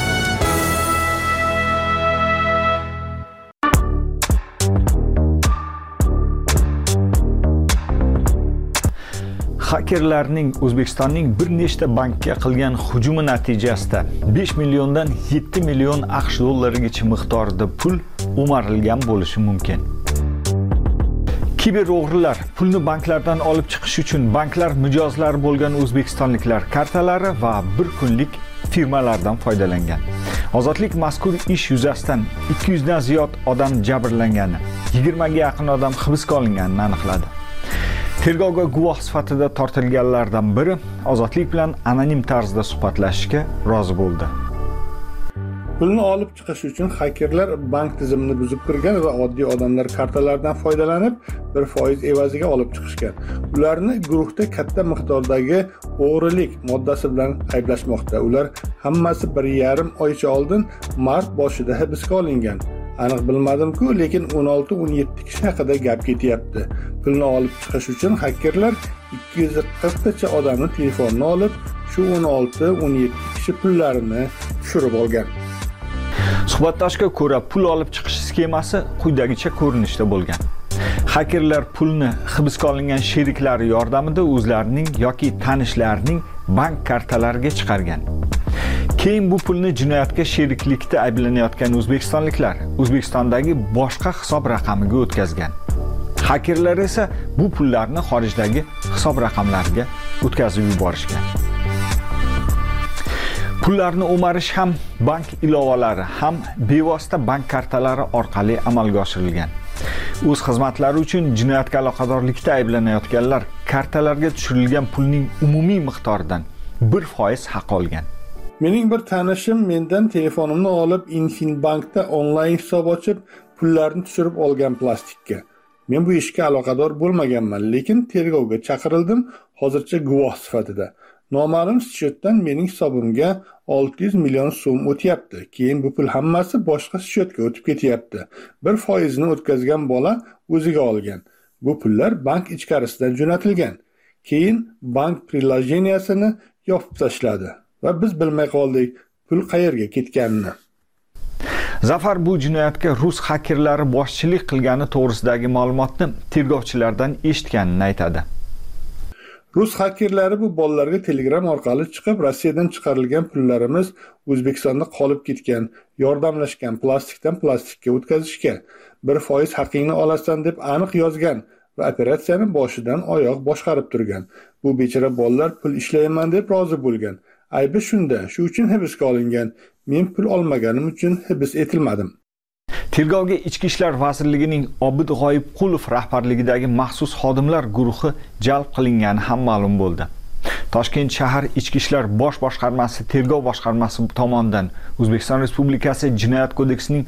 Hakerlarning O'zbekistonning bir nechta bankka qilgan hujumi natijasida 5 milliondan 7 million AQSh dollarigacha miqdorida pul o'marilgan bo'lishi mumkin. Kiber o'g'rilar pulni banklardan olib chiqish uchun banklar mijozlari bo'lgan o'zbekistonliklar kartalari va bir kunlik firmalardan foydalangan. Ozodlik mazkur ish yuzasidan 200 dan ziyod odam jabrlangani, 20 ga yaqin odam hibsga olinganini aniqladi. Tergovga guvoh sifatida tortilganlardan biri Ozodlik bilan anonim tarzda suhbatlashishga rozi bo'ldi. Pulni olib chiqish uchun hakerlar bank tizimini buzib kirgan va oddiy odamlar kartalaridan foydalanib 1% evaziga olib chiqishgan. Ularni guruhda katta miqdordagi o'g'rilik moddasi bilan ayblashmoqda. Ular hammasi 1,5 oycha oldin mart boshida hibsga olingan. Aniq bilmadim-ku, lekin 16-17 kishi haqida gap ketyapti. Pulni olib chiqish uchun hakerlar 240 tacha odamning telefonini olib, shu 16-17 kishi pullarini tushirib olgan. Suhbatdoshga ko'ra, pul olib chiqish sxemasi quyidagicha ko'rinishda bo'lgan. Hakerlar pulni hibsga olingan sheriklari yordamida o'zlarining yoki tanishlarining bank kartalariga chiqargan. Keyin bu pulni jinoyatga sheriklikda ayblanayotgan o'zbekistonliklar O'zbekistondagi boshqa hisob raqamiga o'tkazgan. Hakerlar esa bu pullarni xorijdagi hisob raqamlariga o'tkazib yuborishgan. Pullarni o'marish ham bank ilovalari, ham bevosita bank kartalari orqali amalga oshirilgan. O'z xizmatlari uchun jinoyatga aloqadorlikda ayblanayotganlar kartalarga tushirilgan pulning umumiy miqdoridan 1% haq olgan. Mening bir tanishim mendan telefonimni olib Infinbankda onlayn hisob ochib, pullarni tushirib olgan plastikka. Men bu ishga aloqador bo'lmaganman, lekin tergovga chaqirildim, hozircha guvoh sifatida. noma'lum schyotdan mening hisobimga 600 million so'm o'tyapti. Keyin bu pul hammasi boshqa schyotga o'tib ketyapti. 1% o'tkazgan bola o'ziga olgan. Bu pullar bank ichkarisidan jo'natilgan. Keyin bank prilojeniyasini yopib tashladi va biz bilmay qoldik pul qayerga ketganini. Zafar bu jinoyatga rus xakerlari boshchilik qilgani to'g'risidagi ma'lumotni tergovchilardan eshitganini aytadi. Rus xakerlari bu bolalarga Telegram orqali chiqib, Rossiyadan chiqarilgan pullarimiz O'zbekistonda qolib ketgan, yordamlashgan, plastikdan plastikka o'tkazishgan, 1% haqingni olasan deb aniq yozgan va operatsiyani boshidan oyoq boshqarib turgan. Bu bechora bolalar pul ishlayman deb rozi bo'lgan. Aybi shunda, shu uchun hibsga olingan. Men pul olmaganim uchun hibs etilmadim. Tergovga Ichki ishlar vazirligining Obid G'oyibqulov rahbarligidagi maxsus xodimlar guruhi jalb qilingani ham ma'lum bo'ldi. Toshkent shahar Ichki ishlar bosh boshqarmasi tergov boshqarmasi tomonidan O'zbekiston Respublikasi Jinoyat kodeksining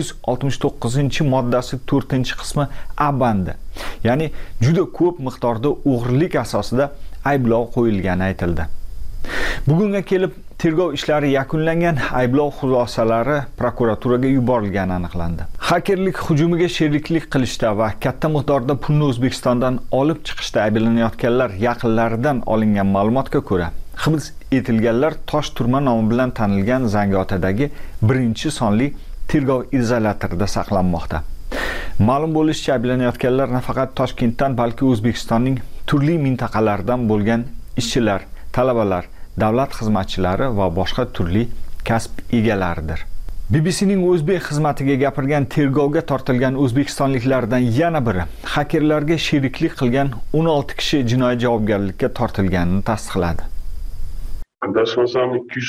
169-moddasi 4-qismi A bandi, ya'ni juda ko'p miqdorda o'g'rilik asosida ayblov qo'yilgani aytildi. Bugunga kelib tergov ishlari yakunlangan, ayblov xulosalari prokuraturaga yuborilgani aniqlandi. Hakerlik hujumiga sheriklik qilishda va katta miqdorda pulni O'zbekistondan olib chiqishda ayblanayotganlar yaqinlaridan olingan ma'lumotga ko'ra, hibs etilganlar Tosh turma nomi bilan tanilgan Zangiotadagi 1-sonli tergov izolyatorida saqlanmoqda. Ma'lum bo'lishicha, ayblanayotganlar nafaqat Toshkentdan, balki O'zbekistonning turli mintaqalaridan bo'lgan ishchilar, talabalar, davlat xizmatchilari va boshqa turli kasb egalaridir. BBCning o'zbek xizmatiga gapirgan tergovga tortilgan o'zbekistonliklardan yana biri hakerlarga sheriklik qilgan 16 kishi jinoiy javobgarlikka tortilganini tasdiqladi. Adashmasam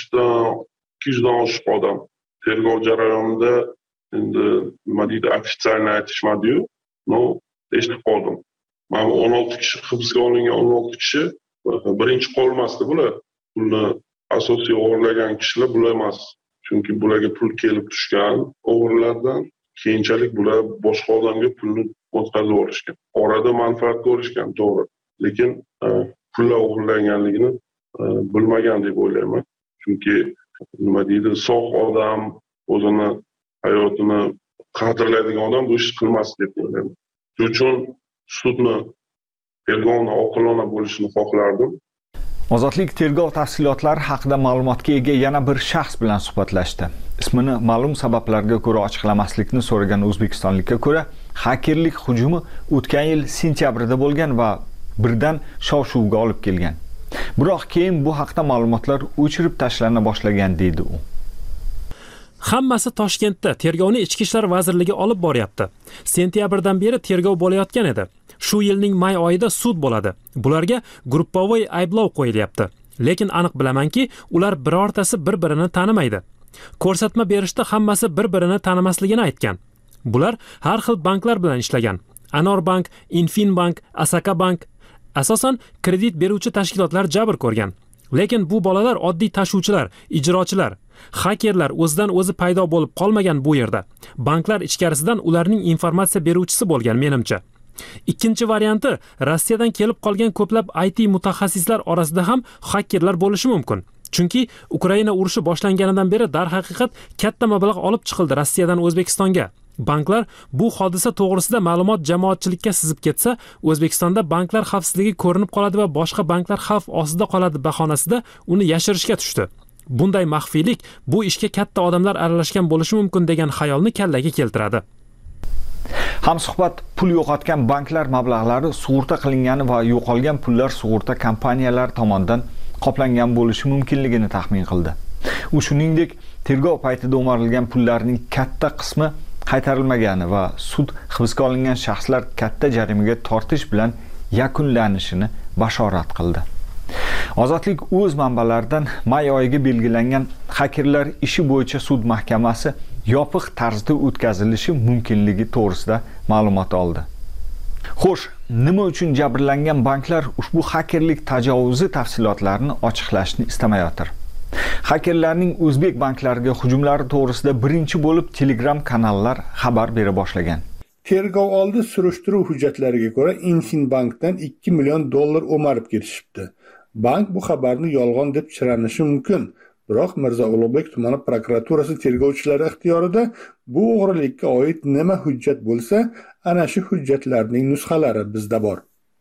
200 dan oshiq odam tergov jarayonida endi nima deydi, ofitsialni aytishmadi-yu, eshitib qoldim. Mana 16 kishi hibsga olingan 16 kishi birinchi qolmasdi bular. Pulni asosiy o'g'irlagan kishilar bular emas. Chunki bularga pul kelib tushgan o'g'irlardan keyinchalik bular boshqa odamga pulni o'tkazib olishgan. Orada manfaat ko'rishgan, to'g'ri. Lekin pullar o'g'irlanganligini bilmagan deb o'ylayman. Chunki nima deydi, sog' odam, o'zini hayotini qadrlaydigan odam bu ishni qilmasdi deb o'ylayman. Shuning uchun sudni tergovni oqilona bo'lishini xohlardim. Ozodlik tergov tafsilotlari haqida ma'lumotga ega yana bir shaxs bilan suhbatlashdi. Ismini ma'lum sabablarga ko'ra ochiqlamaslikni so'ragan o'zbekistonlikka ko'ra, hakerlik hujumi o'tgan yil sentyabrda bo'lgan va birdan shov-shuvga olib kelgan. Biroq keyin bu haqda ma'lumotlar o'chirib tashlana boshlagan deydi u. Hammasi Toshkentda tergovni Ichki ishlar vazirligi olib boryapti. Sentyabrdan beri tergov bo'layotgan edi. Shu yilning may oyida sud bo'ladi. Bularga gruppovoy ayblov qo'yilyapti. Lekin aniq bilamanki, ular birortasi bir-birini tanimaydi. Ko'rsatma berishda hammasi bir-birini tanimasligini aytgan. Bular har xil banklar bilan ishlagan. Anor bank, Infinbank, Asaka bank, asosan kredit beruvchi tashkilotlar jabr ko'rgan. Lekin bu bolalar oddiy tashuvchilar, ijrochilar. Hakerlar o'zidan o'zi paydo bo'lib qolmagan bu yerda. Banklar ichkarisidan ularning informatsiya beruvchisi bo'lgan menimcha. Ikkinchi varianti, Rossiyadan kelib qolgan ko'plab IT mutaxassislar orasida ham hakerlar bo'lishi mumkin. Chunki Ukraina urushi boshlanganidan beri darhaqiqat katta mablag' olib chiqildi Rossiyadan O'zbekistonga. Banklar bu hodisa to'g'risida ma'lumot jamoatchilikka sizib ketsa, O'zbekistonda banklar xavfsizligi ko'rinib qoladi va boshqa banklar xavf ostida qoladi bahonasida uni yashirishga tushdi. Bunday maxfiylik bu ishga katta odamlar aralashgan bo'lishi mumkin degan xayolni kallaga keltiradi. Hamsuhbat pul yo'qotgan banklar mablag'lari sug'urta qilingani va yo'qolgan pullar sug'urta kompaniyalari tomonidan qoplangan bo'lishi mumkinligini taxmin qildi. U shuningdek, tergov paytida o'marilgan pullarning katta qismi qaytarilmagani va sud hibsga olingan shaxslar katta jarimaga tortish bilan yakunlanishini bashorat qildi. Ozodlik o'z manbalaridan may oyiga belgilangan hakerlar ishi bo'yicha sud mahkamasi yopiq tarzda o'tkazilishi mumkinligi to'g'risida ma'lumot oldi. Xo'sh, nima uchun jabrlangan banklar ushbu hakerlik tajovuzi tafsilotlarini ochiqlashni istamayotir? Hakerlarning o'zbek banklariga hujumlari to'g'risida birinchi bo'lib Telegram kanallar xabar bera boshlagan. Tergov oldi surishtiruv hujjatlariga ko'ra Infinbankdan $2 million o'marib ketishibdi. Bank bu xabarni yolg'on deb chiranishi mumkin. Biroq Mirzo Ulug'bek tumani prokuraturasi tergovchilari ixtiyorida bu o'g'rilikka oid nima hujjat bo'lsa, ana shu hujjatlarning nusxalari bizda bor.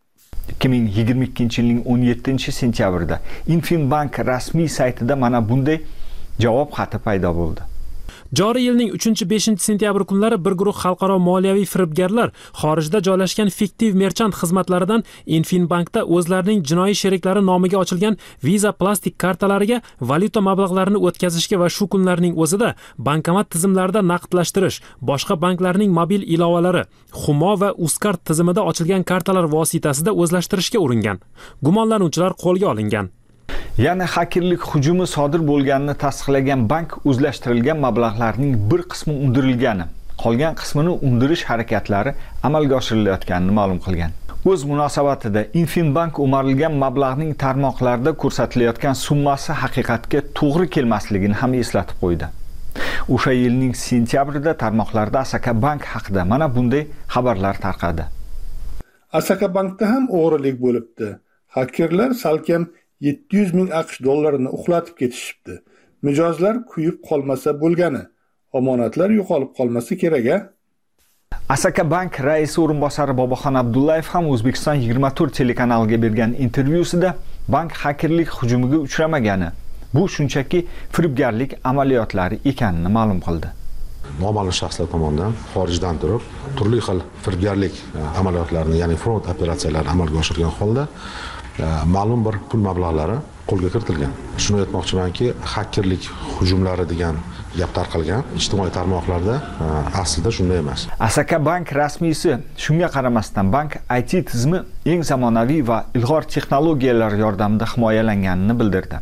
2022-yilning 17-sentyabrida Infinbank rasmiy saytida mana bunday javob xati paydo bo'ldi. Joriy yilning 3-5 sentyabr kunlari bir guruh xalqaro moliyaviy firibgarlar xorijda joylashgan fiktiv merchant xizmatlaridan Infinbankda o'zlarining jinoiy sheriklari nomiga ochilgan Visa plastik kartalariga valyuta mablag'larini o'tkazishga va shu kunlarning o'zida bankomat tizimlarida naqdlashtirish, boshqa banklarning mobil ilovalari, Humo va Uzcard tizimida ochilgan kartalar vositasida o'zlashtirishga uringan. Gumonlanuvchilar qo'lga olingan. Yana xakerlik hujumi sodir bo'lganini tasdiqlagan bank o'zlashtirilgan mablag'larning bir qismi undirilgani, qolgan qismini undirish harakatlari amalga oshirilayotganini ma'lum qilgan. O'z munosabatida Infinbank o'marilgan mablag'ning tarmoqlarda ko'rsatilayotgan summasi haqiqatga to'g'ri kelmasligini ham eslatib qo'ydi. O'sha yilning sentyabrida tarmoqlarda Asaka Bank haqida mana bunday xabarlar tarqadi. Asaka Bankda ham o'g'rilik bo'libdi. Hakerlar salkam 700 ming AQSh dollarini uxlatib ketishibdi. Mijozlar kuyib qolmasa bo'lgani, omonatlar yo'qolib qolmasa kerak-a? Asaka Bank raisi o'rinbosari Boboxon Abdullayev ham O'zbekiston 24 telekanaliga bergan intervyusida bank xakerlik hujumiga uchramagani, bu shunchaki firibgarlik amaliyotlari ekanini ma'lum qildi. Noma'lum shaxslar tomonidan xorijdan turib turli xil firibgarlik amaliyotlarini, ya'ni fraud operatsiyalarini amalga oshirgan holda ma'lum bir pul mablag'lari qo'lga kiritilgan. Shuni aytmoqchimanki, xakerlik hujumlari degan gap tarqalgan ijtimoiy tarmoqlarda aslida shunday emas. Asaka Bank rasmiysi shunga qaramasdan bank IT tizimi eng zamonaviy va ilg'or texnologiyalar yordamida himoyalanganini bildirdi.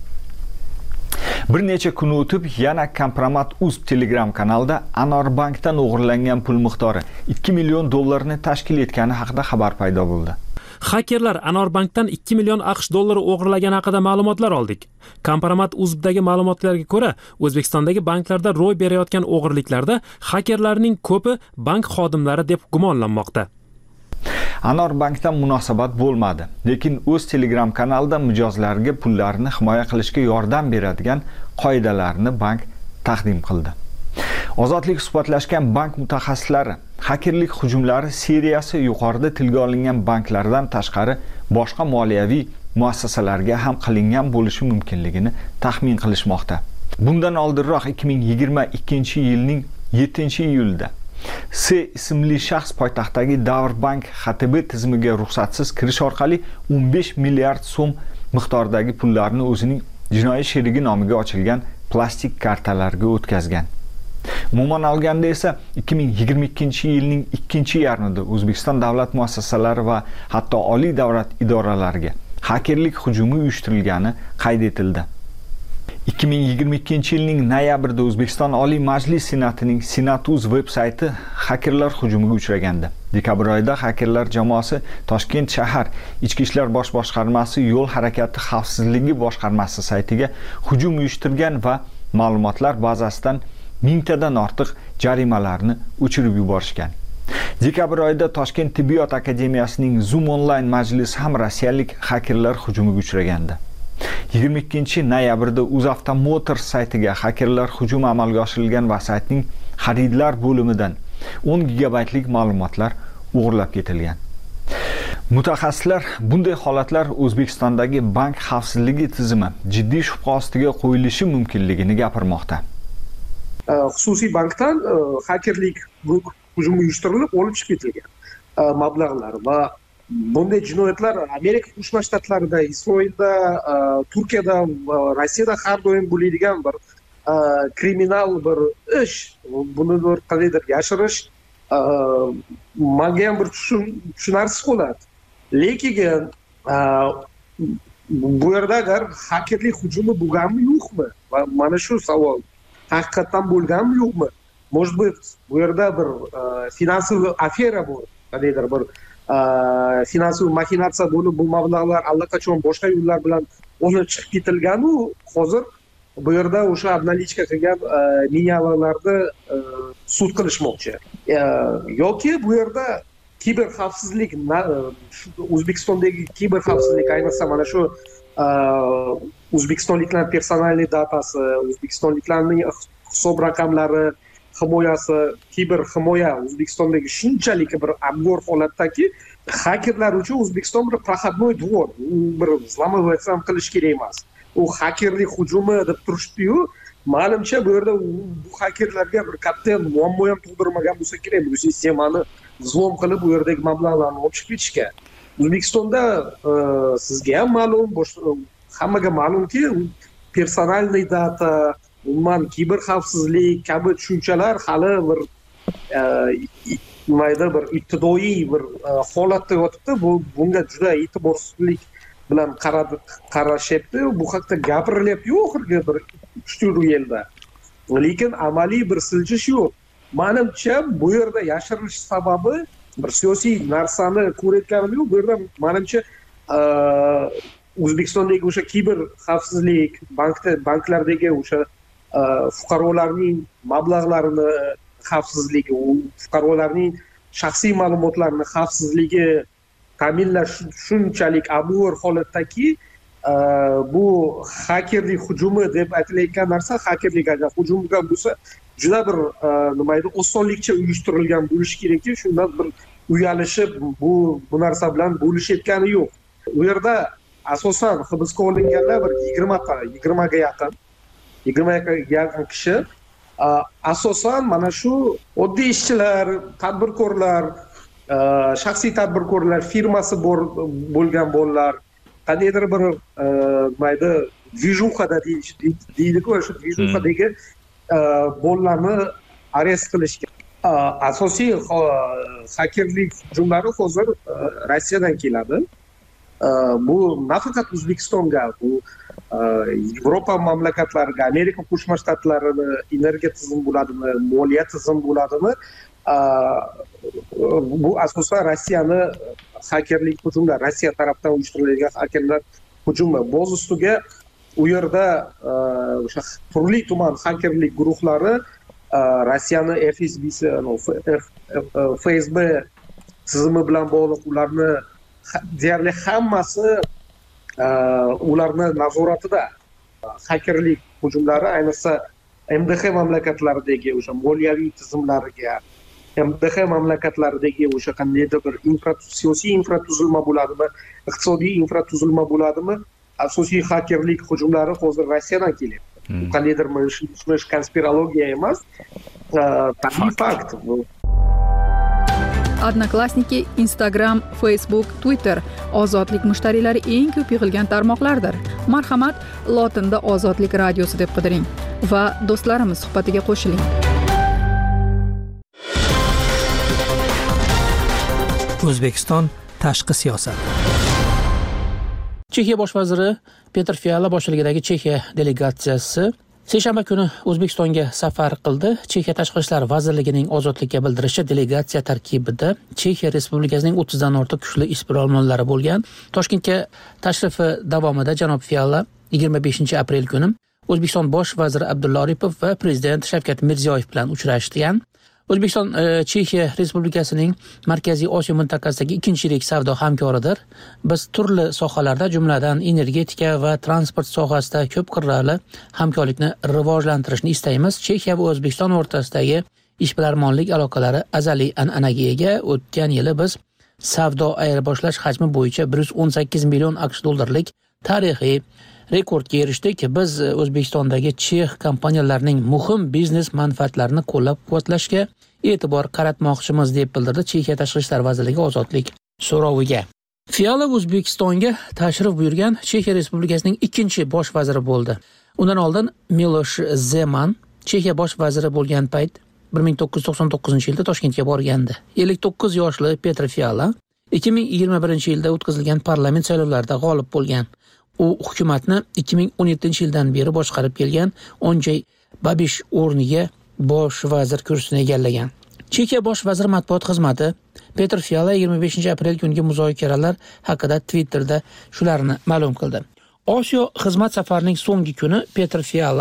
Bir necha kun o'tib yana Kompromat.uz Telegram kanalida Anor Bankdan o'g'irlangan pul miqdori 2 million dollarni tashkil etgani haqida xabar paydo bo'ldi. Hakerlar Anor Bankdan 2 million AQSh dollari o'g'irlagani haqida ma'lumotlar oldik. Kompromat.uz'dagi ma'lumotlarga ko'ra, O'zbekistondagi banklarda ro'y berayotgan o'g'irliklarda hakerlarning ko'pi bank xodimlari deb gumonlanmoqda. Anor Bankdan munosabat bo'lmadi, lekin o'z Telegram kanalida mijozlarga pullarini himoya qilishga yordam beradigan qoidalarni bank taqdim qildi. Ozodlik suhbatlashgan bank mutaxassislari xakerlik hujumlari seriyasi yuqorida tilga olingan banklardan tashqari boshqa moliyaviy muassasalarga ham qilingan bo'lishi mumkinligini taxmin qilishmoqda. Bundan oldinroq 2022-yilning 7-iyulida S ismli shaxs poytaxtdagi Davr Bank XTB tizimiga ruxsatsiz kirish orqali 15 milliard so'm miqdordagi pullarni o'zining jinoiy sherigi nomiga ochilgan plastik kartalarga o'tkazgan. Umuman olganda esa 2022-yilning 2-yarmida O'zbekiston davlat muassasalari va hatto oliy davlat idoralariga xakerlik hujumi uyushtirilgani qayd etildi. 2022-yilning noyabrida O'zbekiston Oliy Majlis Senatining Senat.uz veb-sayti xakerlar hujumiga uchragandi. Dekabr oyida xakerlar jamoasi Toshkent shahar Ichki ishlar bosh boshqarmasi yo'l harakati xavfsizligi boshqarmasi saytiga hujum uyushtirgan va ma'lumotlar bazasidan 1000 tadan ortiq jarimalarni o'chirib yuborishgan. Dekabr oyida Toshkent tibbiyot akademiyasining Zoom onlayn majlisi ham rossiyalik xakerlar hujumiga uchragandi. 22-noyabrda UzAvto Motors saytiga xakerlar hujumi amalga oshirilgan va saytning xaridlar bo'limidan 10 gigabaytlik ma'lumotlar o'g'irlab ketilgan. Mutaxassislar bunday holatlar O'zbekistondagi bank xavfsizligi tizimi jiddiy shubha ostiga qo'yilishi mumkinligini gapirmoqda. Xususiy bankdan xakerlik hujumi uyushtirilib olib chiqib ketilgan mablag'lar va bunday jinoyatlar Amerika Qo'shma Shtatlarida, Isroilda, Turkiyada va Rossiyada har doim bo'ladigan bir kriminal bir ish. Buni bir qandaydir yashirish menga ham bir tushunarsiz bo'ladi. Lekin bu yerda agar xakerlik hujumi bo'lganmi yo'qmi? Va mana shu savol haqiqatan bo'lganmi yo'qmi? Может быть, bu yerda bir finansiy afera bor, qandaydir bir finansiy maxinatsiya bo'lib, bu mablag'lar allaqachon boshqa yo'llar bilan olib chiqib ketilgan-u, hozir bu yerda o'sha obnalichka qilgan miniyalarni sud qilishmoqchi. Yoki bu yerda kiber xavfsizlik O'zbekistondagi kiber xavfsizlik ayniqsa mana shu o'zbekistonliklar personalniy datasi, o'zbekistonliklarning hisob raqamlari himoyasi, kiber himoya O'zbekistondagi shunchalik bir abgor holatdaki, hakerlar uchun O'zbekiston bir proходной двор, bir взламывать ham qilish kerak emas. U hakerlik hujumi deb turishdi-yu, ma'lumcha bu yerda bu hakerlarga bir katta muammo ham tug'dirmagan bo'lsa kerak, bu sistemani взлом qilib bu yerdagi mablag'larni olib chiqib ketishga. O'zbekistonda sizga ham ma'lum, hammaga ma'lumki, personalniy data, umuman kiber xavfsizlik kabi tushunchalar hali bir nimayda bir ibtidoiy bir holatda yotibdi. Bunga juda e'tiborsizlik bilan qarashyapti. Bu haqda gapirilyapti oxirgi bir 3-4 yilda. Lekin amaliy bir siljish yo'q. Menimcha bu yerda yashirilish sababi bir siyosiy narsani ko'rayotganim yo'q. Bu yerda menimcha O'zbekistondagi o'sha kiber xavfsizlik, banklardagi o'sha fuqarolarning mablag'larini xavfsizligi, fuqarolarning shaxsiy ma'lumotlarini xavfsizligi ta'minlash shunchalik abgor holatdaki, bu hakerlik hujumi deb aytilayotgan narsa, hakerlik agar hujum bo'lgan bo'lsa, juda bir nima edi, osonlikcha uyushtirilgan bo'lishi kerakki, shundan bir uyalishib bu narsa bilan bo'lishayotgani yo'q. U yerda asosan hibsga olinganlar bir 20 ga yaqin kishi asosan mana shu oddiy ishchilar, tadbirkorlar, shaxsiy tadbirkorlar, firmasi bo'lgan bolalar, qandaydir bir mayda dvижухада deydi-ku, shu dvижухадagi bolalarni arest qilishgan. Asosiy hakerlik hujumlari hozir Rossiyadan keladi. Bu nafaqat O'zbekistonga, bu Yevropa mamlakatlariga, Amerika Qo'shma Shtatlarini energiya tizimi bo'ladimi, moliya tizimi bo'ladimi, bu asosan Rossiyani hakerlik hujumlari, Rossiya tarafdan uyushtirilgan hakerlar hujumi. Boz ustiga u yerda o'sha turli tuman hakerlik guruhlari Rossiyani FSB'si, FSB tizimi bilan bog'liq, ularni deyarli hammasi ularni nazoratida. Hakerlik hujumlari ayniqsa MDH mamlakatlaridagi o'sha moliyaviy tizimlariga, MDH mamlakatlaridagi o'sha qandaydir bir siyosiy infratuzilma bo'ladimi, iqtisodiy infratuzilma bo'ladimi, asosiy hakerlik hujumlari hozir Rossiyadan kelyapti. Bu qandaydir konspirologiya emas, tabiiy fakt. Odnoklassniki, Instagram, Facebook, Twitter ozodlik mushtariylari eng ko'p yig'ilgan tarmoqlardir. Marhamat, lotinda Ozodlik radiosi deb qidiring va do'stlarimiz suhbatiga qo'shiling. O'zbekiston tashqi siyosat. Chexiya bosh vaziri Petr Fiala boshchiligidagi Chexiya delegatsiyasi seshanba kuni O'zbekistonga safar qildi. Chexiya Tashqi ishlar vazirligining ozodlikka bildirishicha, delegatsiya tarkibida Chexiya Respublikasining 30 dan ortiq kuchli ishbilarmonlari bo'lgan. Toshkentga tashrifi davomida janob Fiala 25 aprel kuni O'zbekiston bosh vaziri Abdulla Aripov va prezident Shavkat Mirziyoyev bilan uchrashgan. O'zbekiston Chexiya Respublikasining Markaziy Osiyo mintaqasidagi ikkinchi yirik savdo hamkoridir. Biz turli sohalarda, jumladan energetika va transport sohasida ko'p qirrali hamkorlikni rivojlantirishni istaymiz. Chexiya va O'zbekiston o'rtasidagi ishbilarmonlik aloqalari azaliy an'anaga ega. O'tgan yili biz savdo ayirboshlash hajmi bo'yicha 118 million AQSh dollarlik tarixiy rekordga erishdik. Biz O'zbekistondagi chex kompaniyalarining muhim biznes manfaatlarini qo'llab-quvvatlashga e'tibor qaratmoqchimiz, deb bildirdi Chexiya Tashqi ishlar vazirligi ozodlik so'roviga. Fiala O'zbekistonga tashrif buyurgan Chexiya Respublikasining ikkinchi bosh vaziri bo'ldi. Undan oldin Milosh Zeman Chexiya bosh vaziri bo'lgan payt 1999-yilda Toshkentga borgandi. 59 yoshli Petr Fiala 2021-yilda o'tkazilgan parlament saylovlarida g'olib bo'lgan. U hukumatni 2017-yildan beri boshqarib kelgan Onjay Babish o'rniga bosh vazir kursini egallagan. Chexiya bosh vazir matbuot xizmati Petr Fiala 25 aprel kungi muzokaralar haqida Twitterda shularni ma'lum qildi. Osiyo xizmat safarining so'nggi kuni Petr Fiala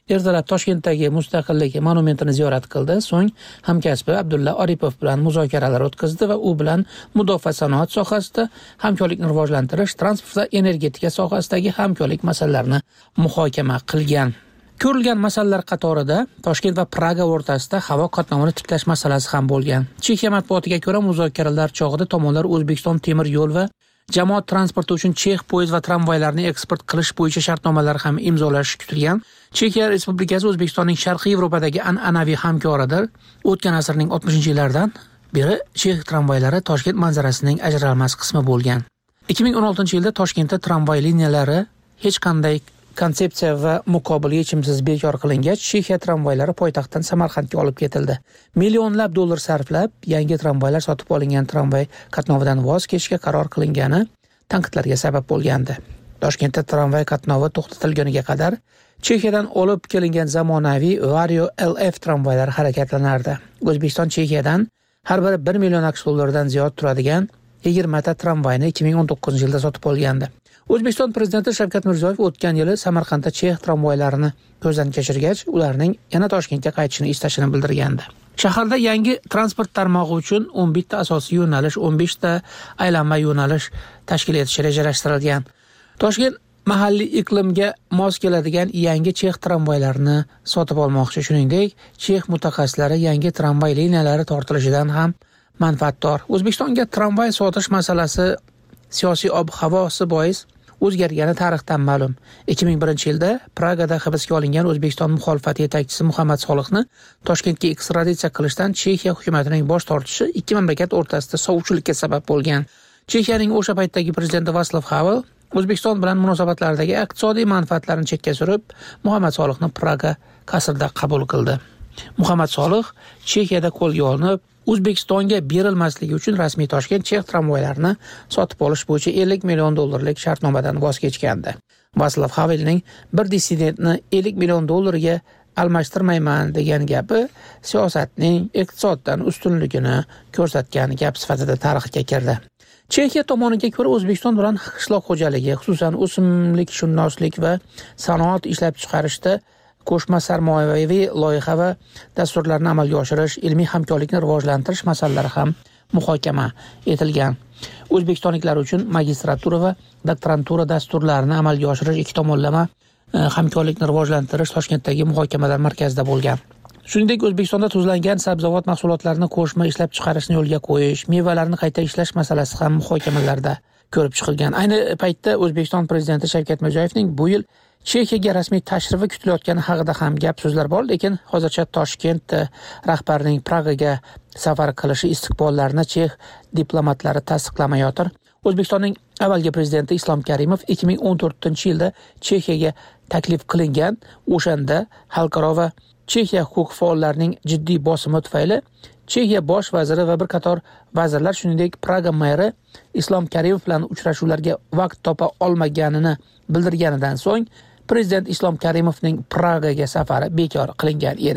ertalab Toshkentdagi Mustaqillik monumentini ziyorat qildi. So'ng hamkasbi Abdulla Oripov bilan muzokaralar o'tkazdi va u bilan mudofaa sanoat sohasida hamkorlikni rivojlantirish, transport va energetika sohasidagi hamkorlik masalalarini muhokama qilgan. Ko'rilgan masalalar qatorida Toshkent va Praga o'rtasida havo qatnovini tiklash masalasi ham bo'lgan. Chexiya matbuotiga ko'ra, muzokaralar chog'ida tomonlar O'zbekiston temir yo'l va jamoat transporti uchun chex poyezd va tramvaylarni eksport qilish bo'yicha shartnomalar ham imzolashi kutilgan. Chexiya Respublikasi O'zbekistonning Sharqiy Yevropadagi an'anaviy hamkoridir. O'tgan asrning 60-yillardan beri chex tramvaylari Toshkent manzarasining ajralmas qismi bo'lgan. 2016-yilda Toshkentda tramvay liniyalari hech qanday konsepsiya va muqobil yechimsiz bekor qilingach, Chexiya tramvaylari poytaxtdan Samarqandga olib ketildi. Millionlab dollar sarflab yangi tramvaylar sotib olingan, tramvay qatnovidan voz kechishga qaror qilingani tanqidlarga sabab bo'lgandi. Toshkentda tramvay qatnovi to'xtatilganiga qadar Chexiyadan olib kelingan zamonaviy Vario LF tramvaylari harakatlanardi. O'zbekiston Chexiyadan har biri 1 million AQSh dollaridan ziyod turadigan 20 ta tramvayni 2019-yilda sotib olgandi. O'zbekiston prezidenti Shavkat Mirziyoyev o'tgan yili Samarqandda chex tramvaylarini ko'zdan kechirgach, ularning yana Toshkentga qaytishini istashini bildirgandi. Shaharda yangi transport tarmog'i uchun 11 ta asosiy yo'nalish, 15 ta aylanma yo'nalish tashkil etish rejalashtirilgan. Toshkent mahalliy iqlimga mos keladigan yangi chex tramvaylarini sotib olmoqchi. Shuningdek, chex mutaxassislari yangi tramvay liniyalari tortilishidan ham manfaatdor. O'zbekistonga tramvay sotish masalasi siyosiy ob-havosi bois o'zgargani tarixdan ma'lum. 2001-yilda Pragada hibsga olingan O'zbekiston muxolifati yetakchisi Muhammad Solihni Toshkentga ekstraditsiya qilishdan Chexiya hukumatining bosh tortishi ikki mamlakat o'rtasida sovuvchilikka sabab bo'lgan. Chexiyaning o'sha paytdagi prezidenti Václav Havel O'zbekiston bilan munosabatlardagi iqtisodiy manfaatlarni chekka surib, Muhammad Solihni Praga qasrida qabul qildi. Muhammad Solih Chexiyada qo'lga olinib, O'zbekistonga berilmasligi uchun rasmiy Toshkent chex tramvaylarini sotib olish bo'yicha 50 million dollarlik shartnomadan voz kechgandi. Václav Havelning bir dissidentni 50 million dollarga almashtirmayman degan gapi siyosatning iqtisoddan ustunligini ko'rsatgan gap sifatida tarixga kirdi. Chexiya tomoniga ko'ra, O'zbekiston bilan qishloq xo'jaligi, xususan o'simlikshunoslik va sanoat ishlab chiqarishda qo'shma sarmoyaviy loyiha va dasturlarni amalga oshirish, ilmiy hamkorlikni rivojlantirish masalalari ham muhokama etilgan. O'zbekistonliklar uchun magistratura va doktorantura dasturlarini amalga oshirish, ikki tomonlama hamkorlikni rivojlantirish Toshkentdagi muhokamalar markazida bo'lgan. Shuningdek, O'zbekistonda tuzlangan sabzavot mahsulotlarini qo'shma ishlab chiqarishni yo'lga qo'yish, mevalarni qayta ishlash masalasi ham muhokamalarda ko'rib chiqilgan. Ayni paytda O'zbekiston prezidenti Shavkat Mirziyoyevning bu yil Chexiyaga rasmiy tashrifi kutilayotgani haqida ham gap so'zlar bor, lekin hozircha Toshkent rahbarining Pragaga safar qilishi istiqbollarini chex diplomatlari tasdiqlamayotir. O'zbekistonning avvalgi prezidenti Islom Karimov 2014-yilda Chexiyaga taklif qilingan, o'shanda xalqaro va Chexiya huquq faollarining jiddiy bosimi tufayli Chexiya bosh vaziri va bir qator vazirlar, shuningdek Praga meri Islom Karimov bilan uchrashuvlarga vaqt topa olmaganini bildirganidan so'ng prezident Islom Karimovning Pragaga safari bekor qilingan edi.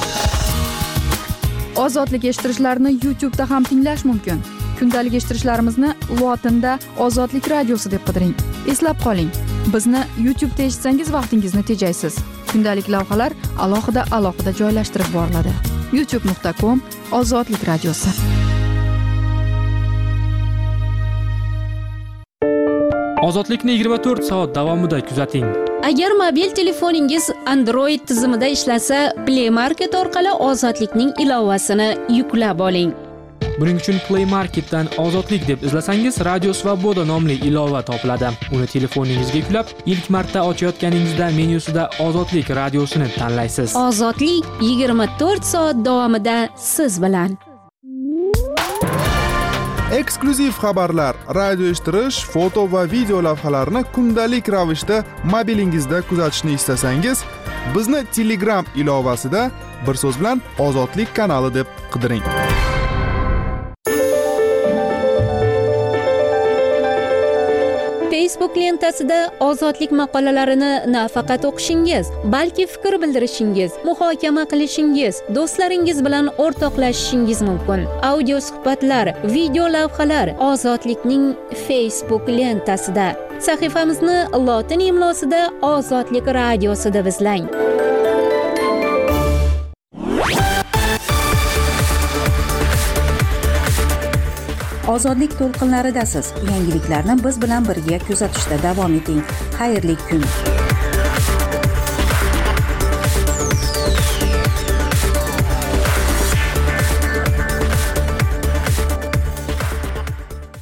Ozodlik eshittirishlarni YouTube'da ham tinglash mumkin. Kundalik eshittirishlarimizni lotinda Ozodlik radiosi deb qidiring. Eslab qoling, bizni YouTube'da eshitsangiz vaqtingizni tejaysiz. Kundalik lavhalar alohida joylashtirib boriladi. youtube.com/Ozodlik radiosi. Ozodlikni 24 soat davomida kuzating. Agar mobil telefoningiz Android tizimida ishlasa, Play Market orqali Ozodlikning ilovasini yuklab oling. Buning uchun Play Marketdan Ozodlik deb izlasangiz, Radio Svoboda nomli ilova topiladi. Uni telefoningizga yuklab, ilk marta ochayotganingizda menyusida Ozodlik radiosini tanlaysiz. Ozodlik 24 soat davomida siz bilan. Eksklyuziv xabarlar, radio eshittirish, foto va video lavhalarni kundalik ravishda mobilingizda kuzatishni istasangiz, bizni Telegram ilovasida bir so'z bilan Ozodlik kanali deb qidiring. Facebook lentasida ozodlik maqolalarini nafaqat o'qishingiz, balki fikr bildirishingiz, muhokama qilishingiz, do'stlaringiz bilan o'rtoqlashishingiz mumkin. Audio suhbatlar, video lavhalar Ozodlikning Facebook lentasida. Sahifamizni lotin imlosida Ozodlik radiosi deb izlang. ozodlik to'lqinlaridasiz. Yangiliklarni biz bilan birga kuzatishda davom eting. Xayrli kun.